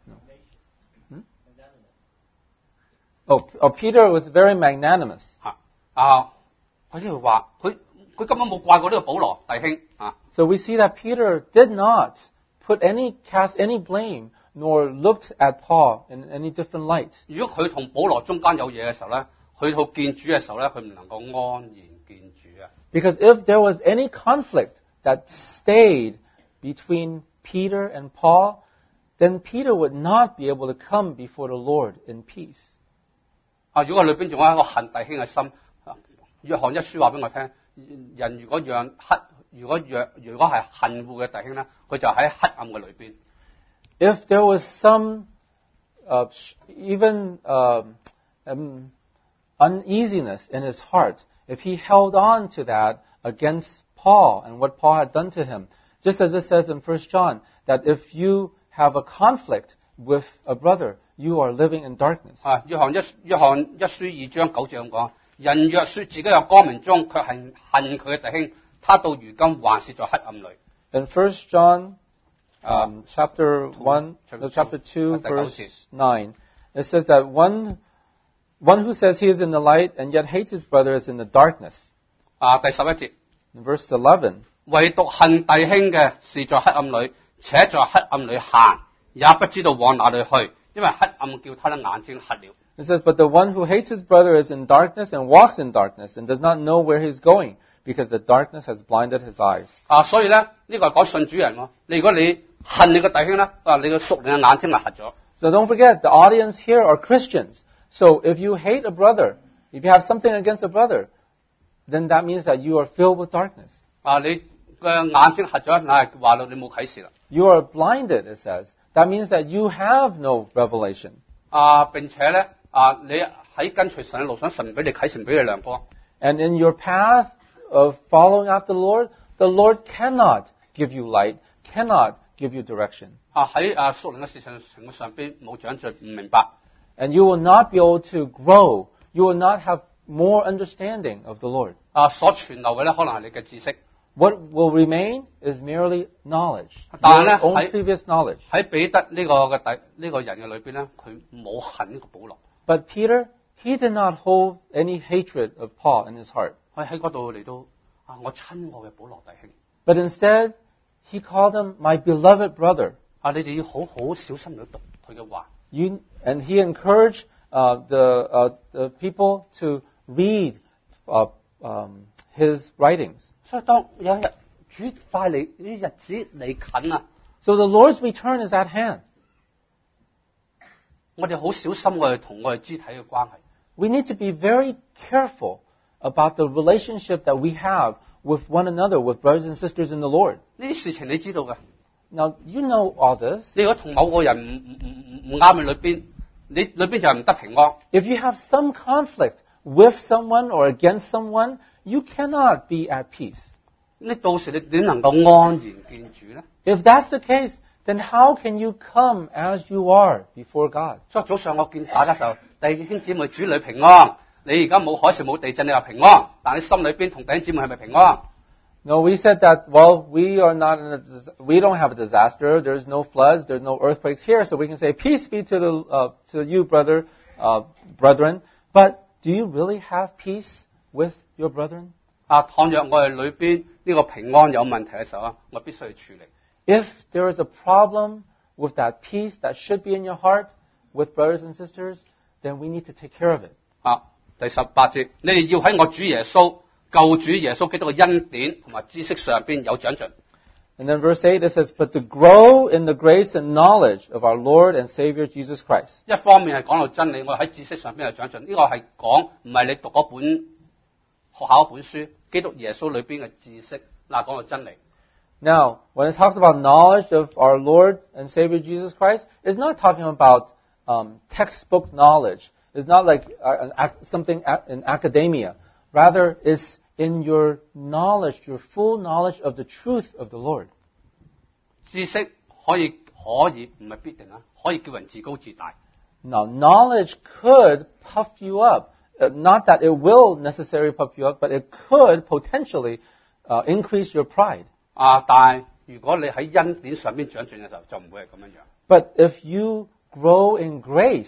Speaker 2: Oh, oh, Peter was very magnanimous.
Speaker 1: 嚇啊！佢呢度話佢佢根本冇怪過呢個保羅弟兄啊！
Speaker 2: So we see that Peter did not put any cast any blame nor looked at Paul in any different light.
Speaker 1: 如果佢同保羅中間有嘢嘅時候咧，去到見主嘅時候咧，佢唔能夠安然見主啊！
Speaker 2: Because if there was any conflict that stayed between Peter and Paul, then Peter would not be able to come before the Lord in peace.
Speaker 1: 啊！如果裏邊仲有一個恨弟兄嘅心，約翰一書話俾我聽，人如果讓黑，如果若如果係恨惡嘅弟兄咧，佢就喺黑暗嘅裏邊。
Speaker 2: If there was some uh, even uh, um, uneasiness in his heart, if he held on to that against Paul and what Paul had done to him, just as it says in First John, that if you have a conflict with a brother, you are living in darkness.
Speaker 1: 啊，約翰一約翰一書二章九節咁講：人若說自己有光明中，卻係恨佢嘅弟兄，他到如今還是在黑暗裏。
Speaker 2: In First John um, chapter one,
Speaker 1: chapter
Speaker 2: uh, chapter two,
Speaker 1: two,
Speaker 2: verse
Speaker 1: chapter
Speaker 2: nine, it says that one one who says he is in the light and yet hates his brother is in the darkness.
Speaker 1: 啊，第十一節，
Speaker 2: In verse eleven,
Speaker 1: 唯獨恨弟兄嘅是在黑暗裏，且在黑暗裏行，也不知道往哪裏去，因為黑暗叫他的眼睛黑了。
Speaker 2: it says, but the one who hates his brother is in darkness and walks in darkness and does not know where he is going, because the darkness has blinded his eyes.
Speaker 1: 啊，所以咧呢個係講信主人喎。你如果你恨你個弟兄咧，啊，你個屬靈嘅眼睛係黑咗。
Speaker 2: So don't forget, the audience here are Christians. So if you hate a brother, if you have something against a brother, then that means that you are filled with darkness.
Speaker 1: 啊，你嘅眼睛黑咗，嗱係話到你冇啟示啦。
Speaker 2: You are blinded, it says. That means that you have no revelation.
Speaker 1: 啊，並且咧啊，你喺跟隨神嘅路上，神俾你啟示，俾你亮光。
Speaker 2: And in your path of following after the Lord, the Lord cannot give you light, cannot give you direction.
Speaker 1: 啊，喺啊屬靈嘅事情情上邊冇長進，唔明白。
Speaker 2: And you will not be able to grow. You will not have more understanding of the Lord.
Speaker 1: 啊，所存留嘅咧，可能係你嘅知識。
Speaker 2: What will remain is merely knowledge,
Speaker 1: 但係咧
Speaker 2: your own
Speaker 1: 喺
Speaker 2: previous knowledge.
Speaker 1: 喺彼得呢個嘅第呢個人嘅裏邊咧，佢冇恨呢個保羅。
Speaker 2: But Peter, he did not hold any hatred of Paul in his heart.
Speaker 1: 佢喺嗰度嚟到啊，我親愛嘅保羅弟兄。
Speaker 2: But instead, he called him my beloved brother.
Speaker 1: 啊，你哋要好好小心去讀佢嘅話。
Speaker 2: You, and he encouraged uh, the, uh, the people to read uh, um, his writings.
Speaker 1: 所以當有一日主快嚟，呢啲日子嚟近啊！
Speaker 2: So the Lord's return is at hand.
Speaker 1: 我哋好小心我哋同我哋肢體嘅關係。
Speaker 2: We need to be very careful about the relationship that we have with one another, with brothers and sisters in the Lord.
Speaker 1: 呢啲事情你知道嘅。
Speaker 2: Now, you know all this.
Speaker 1: 你如果同某個人唔唔唔唔啱嘅裏邊，你裏邊就係唔得平安。
Speaker 2: If you have some conflict with someone or against someone, you cannot be at peace.
Speaker 1: 你到時你點能夠安然見主咧？
Speaker 2: If that's the case, then how can you come as you are before God?
Speaker 1: 所以早上我見大家時候，弟兄姊妹主女平安。你而家冇海嘯冇地震，你話平安，但你心裏邊同弟兄姊妹係咪平安？
Speaker 2: No, we said that, well, we are not in a, dis- we don't have a disaster. There's no floods. There's no earthquakes here. So we can say, peace be to the, uh, to you, brother, uh, brethren. But do you really have peace with your brethren?
Speaker 1: 啊，倘若我哋裏邊呢個平安有問題嘅時候啊，我必須去處理。
Speaker 2: If there is a problem with that peace that should be in your heart with brothers and sisters, then we need to take care of it.
Speaker 1: 啊，第十八節，你哋要喺我主耶穌救主耶穌基督嘅恩典同埋知識上邊有長進。
Speaker 2: And then verse eight, it says, but to grow in the grace and knowledge of our Lord and Savior Jesus Christ.
Speaker 1: 一方面係講到真理，我哋喺知識上邊有長進。呢、這個係講唔係你讀嗰本學校嗰本書，基督耶穌裏邊嘅知識，嗱講到真理。
Speaker 2: Now, when it talks about knowledge of our Lord and Savior Jesus Christ, it's not talking about um, textbook knowledge. It's not like uh, an ac- something a- in academia. Rather, it's in your knowledge, your full knowledge of the truth of the Lord.
Speaker 1: 知識可以可以唔係必定啊，可以叫人自高自大。
Speaker 2: Now, knowledge could puff you up. Uh, not that it will necessarily puff you up, but it could potentially uh, increase your pride.
Speaker 1: 啊，但係如果你喺恩典上邊長進嘅時候，就唔會係咁樣樣。
Speaker 2: But if you grow in grace,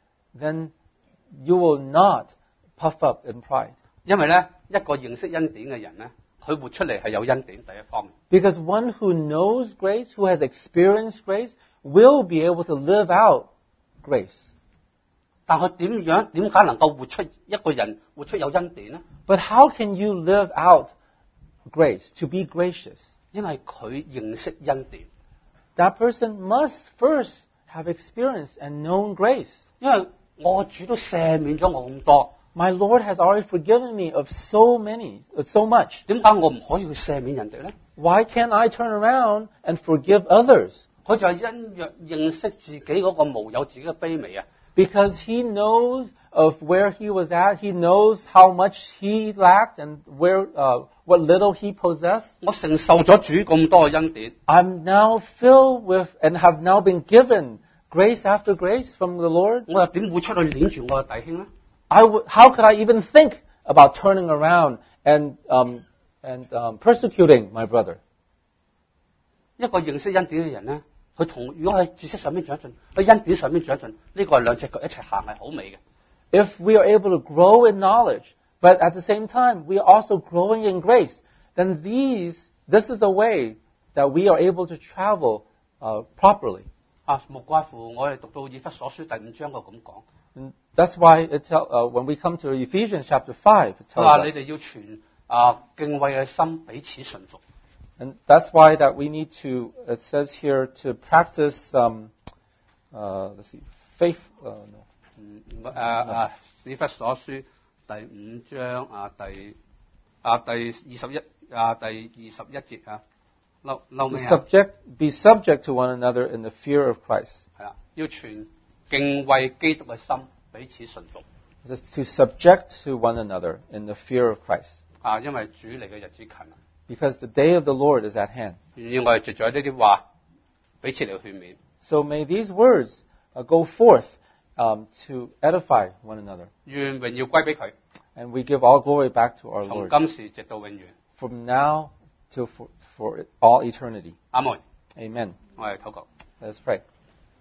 Speaker 2: then you will not puff up in pride.
Speaker 1: 因為咧，一個認識恩典嘅人咧，佢活出嚟係有恩典第一方面。
Speaker 2: Because one who knows grace, who has experienced grace, will be able to live out grace.
Speaker 1: 但佢點樣點解能夠活出一個人活出有恩典呢？
Speaker 2: But how can you live out grace, to be gracious?
Speaker 1: 因為佢認識恩典，
Speaker 2: That person must first have experienced and known grace.
Speaker 1: 因為我主都赦免咗我咁多，
Speaker 2: My Lord has already forgiven me of so many, of so much.
Speaker 1: 點解我唔可以去赦免人哋呢？
Speaker 2: Why can't I turn around and forgive others?
Speaker 1: 佢就係因若認識自己嗰個無有自己嘅卑微啊！
Speaker 2: Because he knows of where he was at. He knows how much he lacked and where, uh, what little he possessed.
Speaker 1: 我承受咗主咁多嘅恩典，
Speaker 2: I'm now filled with and have now been given grace after grace from the Lord.
Speaker 1: 我又點會出去攆住我嘅弟兄呢？
Speaker 2: I w- how could I even think about turning around and, um, and um, persecuting my brother?
Speaker 1: 一個認識恩典嘅人呢，佢同如果喺知識上面長進，喺恩典上面長進，呢、個係兩隻腳一齊行係好美嘅。
Speaker 2: If we are able to grow in knowledge, but at the same time we are also growing in grace, then these, this is a way that we are able to travel uh, properly.
Speaker 1: 啊，無怪乎我哋讀到以弗所書第五章佢咁講，
Speaker 2: And that's why it tell, uh, when we come to Ephesians chapter five, it
Speaker 1: 佢話
Speaker 2: tells
Speaker 1: 你
Speaker 2: us,
Speaker 1: 哋要存啊敬畏嘅心彼此順服。
Speaker 2: and that's why that we need to, it says here, to practice, um, uh, let's see, faith, uh, no.
Speaker 1: 嗯，誒誒，以弗所書第五章啊第啊第二十一啊第二十一節啊，嬲嬲
Speaker 2: To
Speaker 1: 尾啊，
Speaker 2: subject, be subject to one another in the fear of Christ.
Speaker 1: 係啦，要存敬畏基督嘅心彼此順服。
Speaker 2: It says to subject to one another in the fear of Christ.
Speaker 1: 啊，因為主嚟嘅日子近啦，
Speaker 2: Because the day of the Lord is at hand.
Speaker 1: 願意我哋藉咗呢啲話彼此嚟勸勉。
Speaker 2: So may these words uh, go forth um, to edify one another.
Speaker 1: 願榮耀歸俾佢，
Speaker 2: And we give all glory back to our
Speaker 1: 從
Speaker 2: Lord.
Speaker 1: 今時直到永遠。
Speaker 2: From now till for, for all eternity.
Speaker 1: 阿門。
Speaker 2: Amen.
Speaker 1: 我哋禱告。
Speaker 2: Let us pray.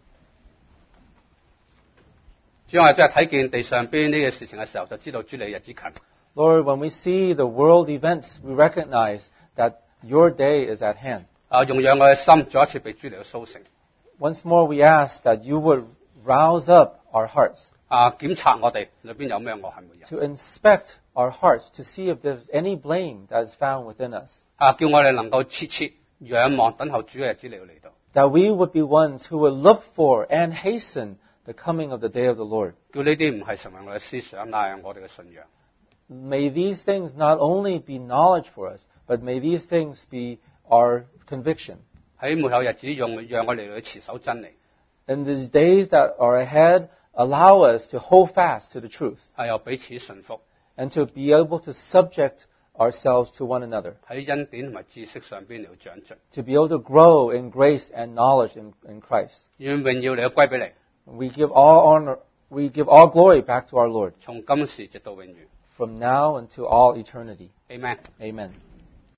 Speaker 1: 主，我哋真係睇見地上邊呢個事情嘅時候，就知道主你嘅日子近。
Speaker 2: Lord, when we see the world events, we recognize that your day is at hand.
Speaker 1: 啊，容讓我嘅心再一次被主嚟到甦醒。
Speaker 2: Once more, we ask that you would rouse up our hearts.
Speaker 1: 啊檢查我哋裏邊有咩惡行沒有，
Speaker 2: to inspect our hearts, to see if there's any blame that is found within us,
Speaker 1: 啊叫我哋能夠切切仰望等候主嘅日子嚟到嚟到，
Speaker 2: that we would be ones who would look for and hasten the coming of the day of the Lord.
Speaker 1: 叫呢啲唔係成為我哋思想，乃係我哋嘅信仰。
Speaker 2: May these things not only be knowledge for us, but may these things be our conviction.
Speaker 1: 喺末後日子用讓我哋去持守真理，
Speaker 2: In these days that are ahead, allow us to hold fast to the truth
Speaker 1: 係又彼此順服，
Speaker 2: and to be able to subject ourselves to one another,
Speaker 1: 喺恩典同埋知識上邊嚟到長進。
Speaker 2: to be able to grow in grace and knowledge in, in Christ.
Speaker 1: 願榮耀嚟到歸俾你，
Speaker 2: We give all honor, we give all glory back to our Lord
Speaker 1: 從今時直到永遠。
Speaker 2: from now until all eternity.
Speaker 1: Amen。
Speaker 2: Amen.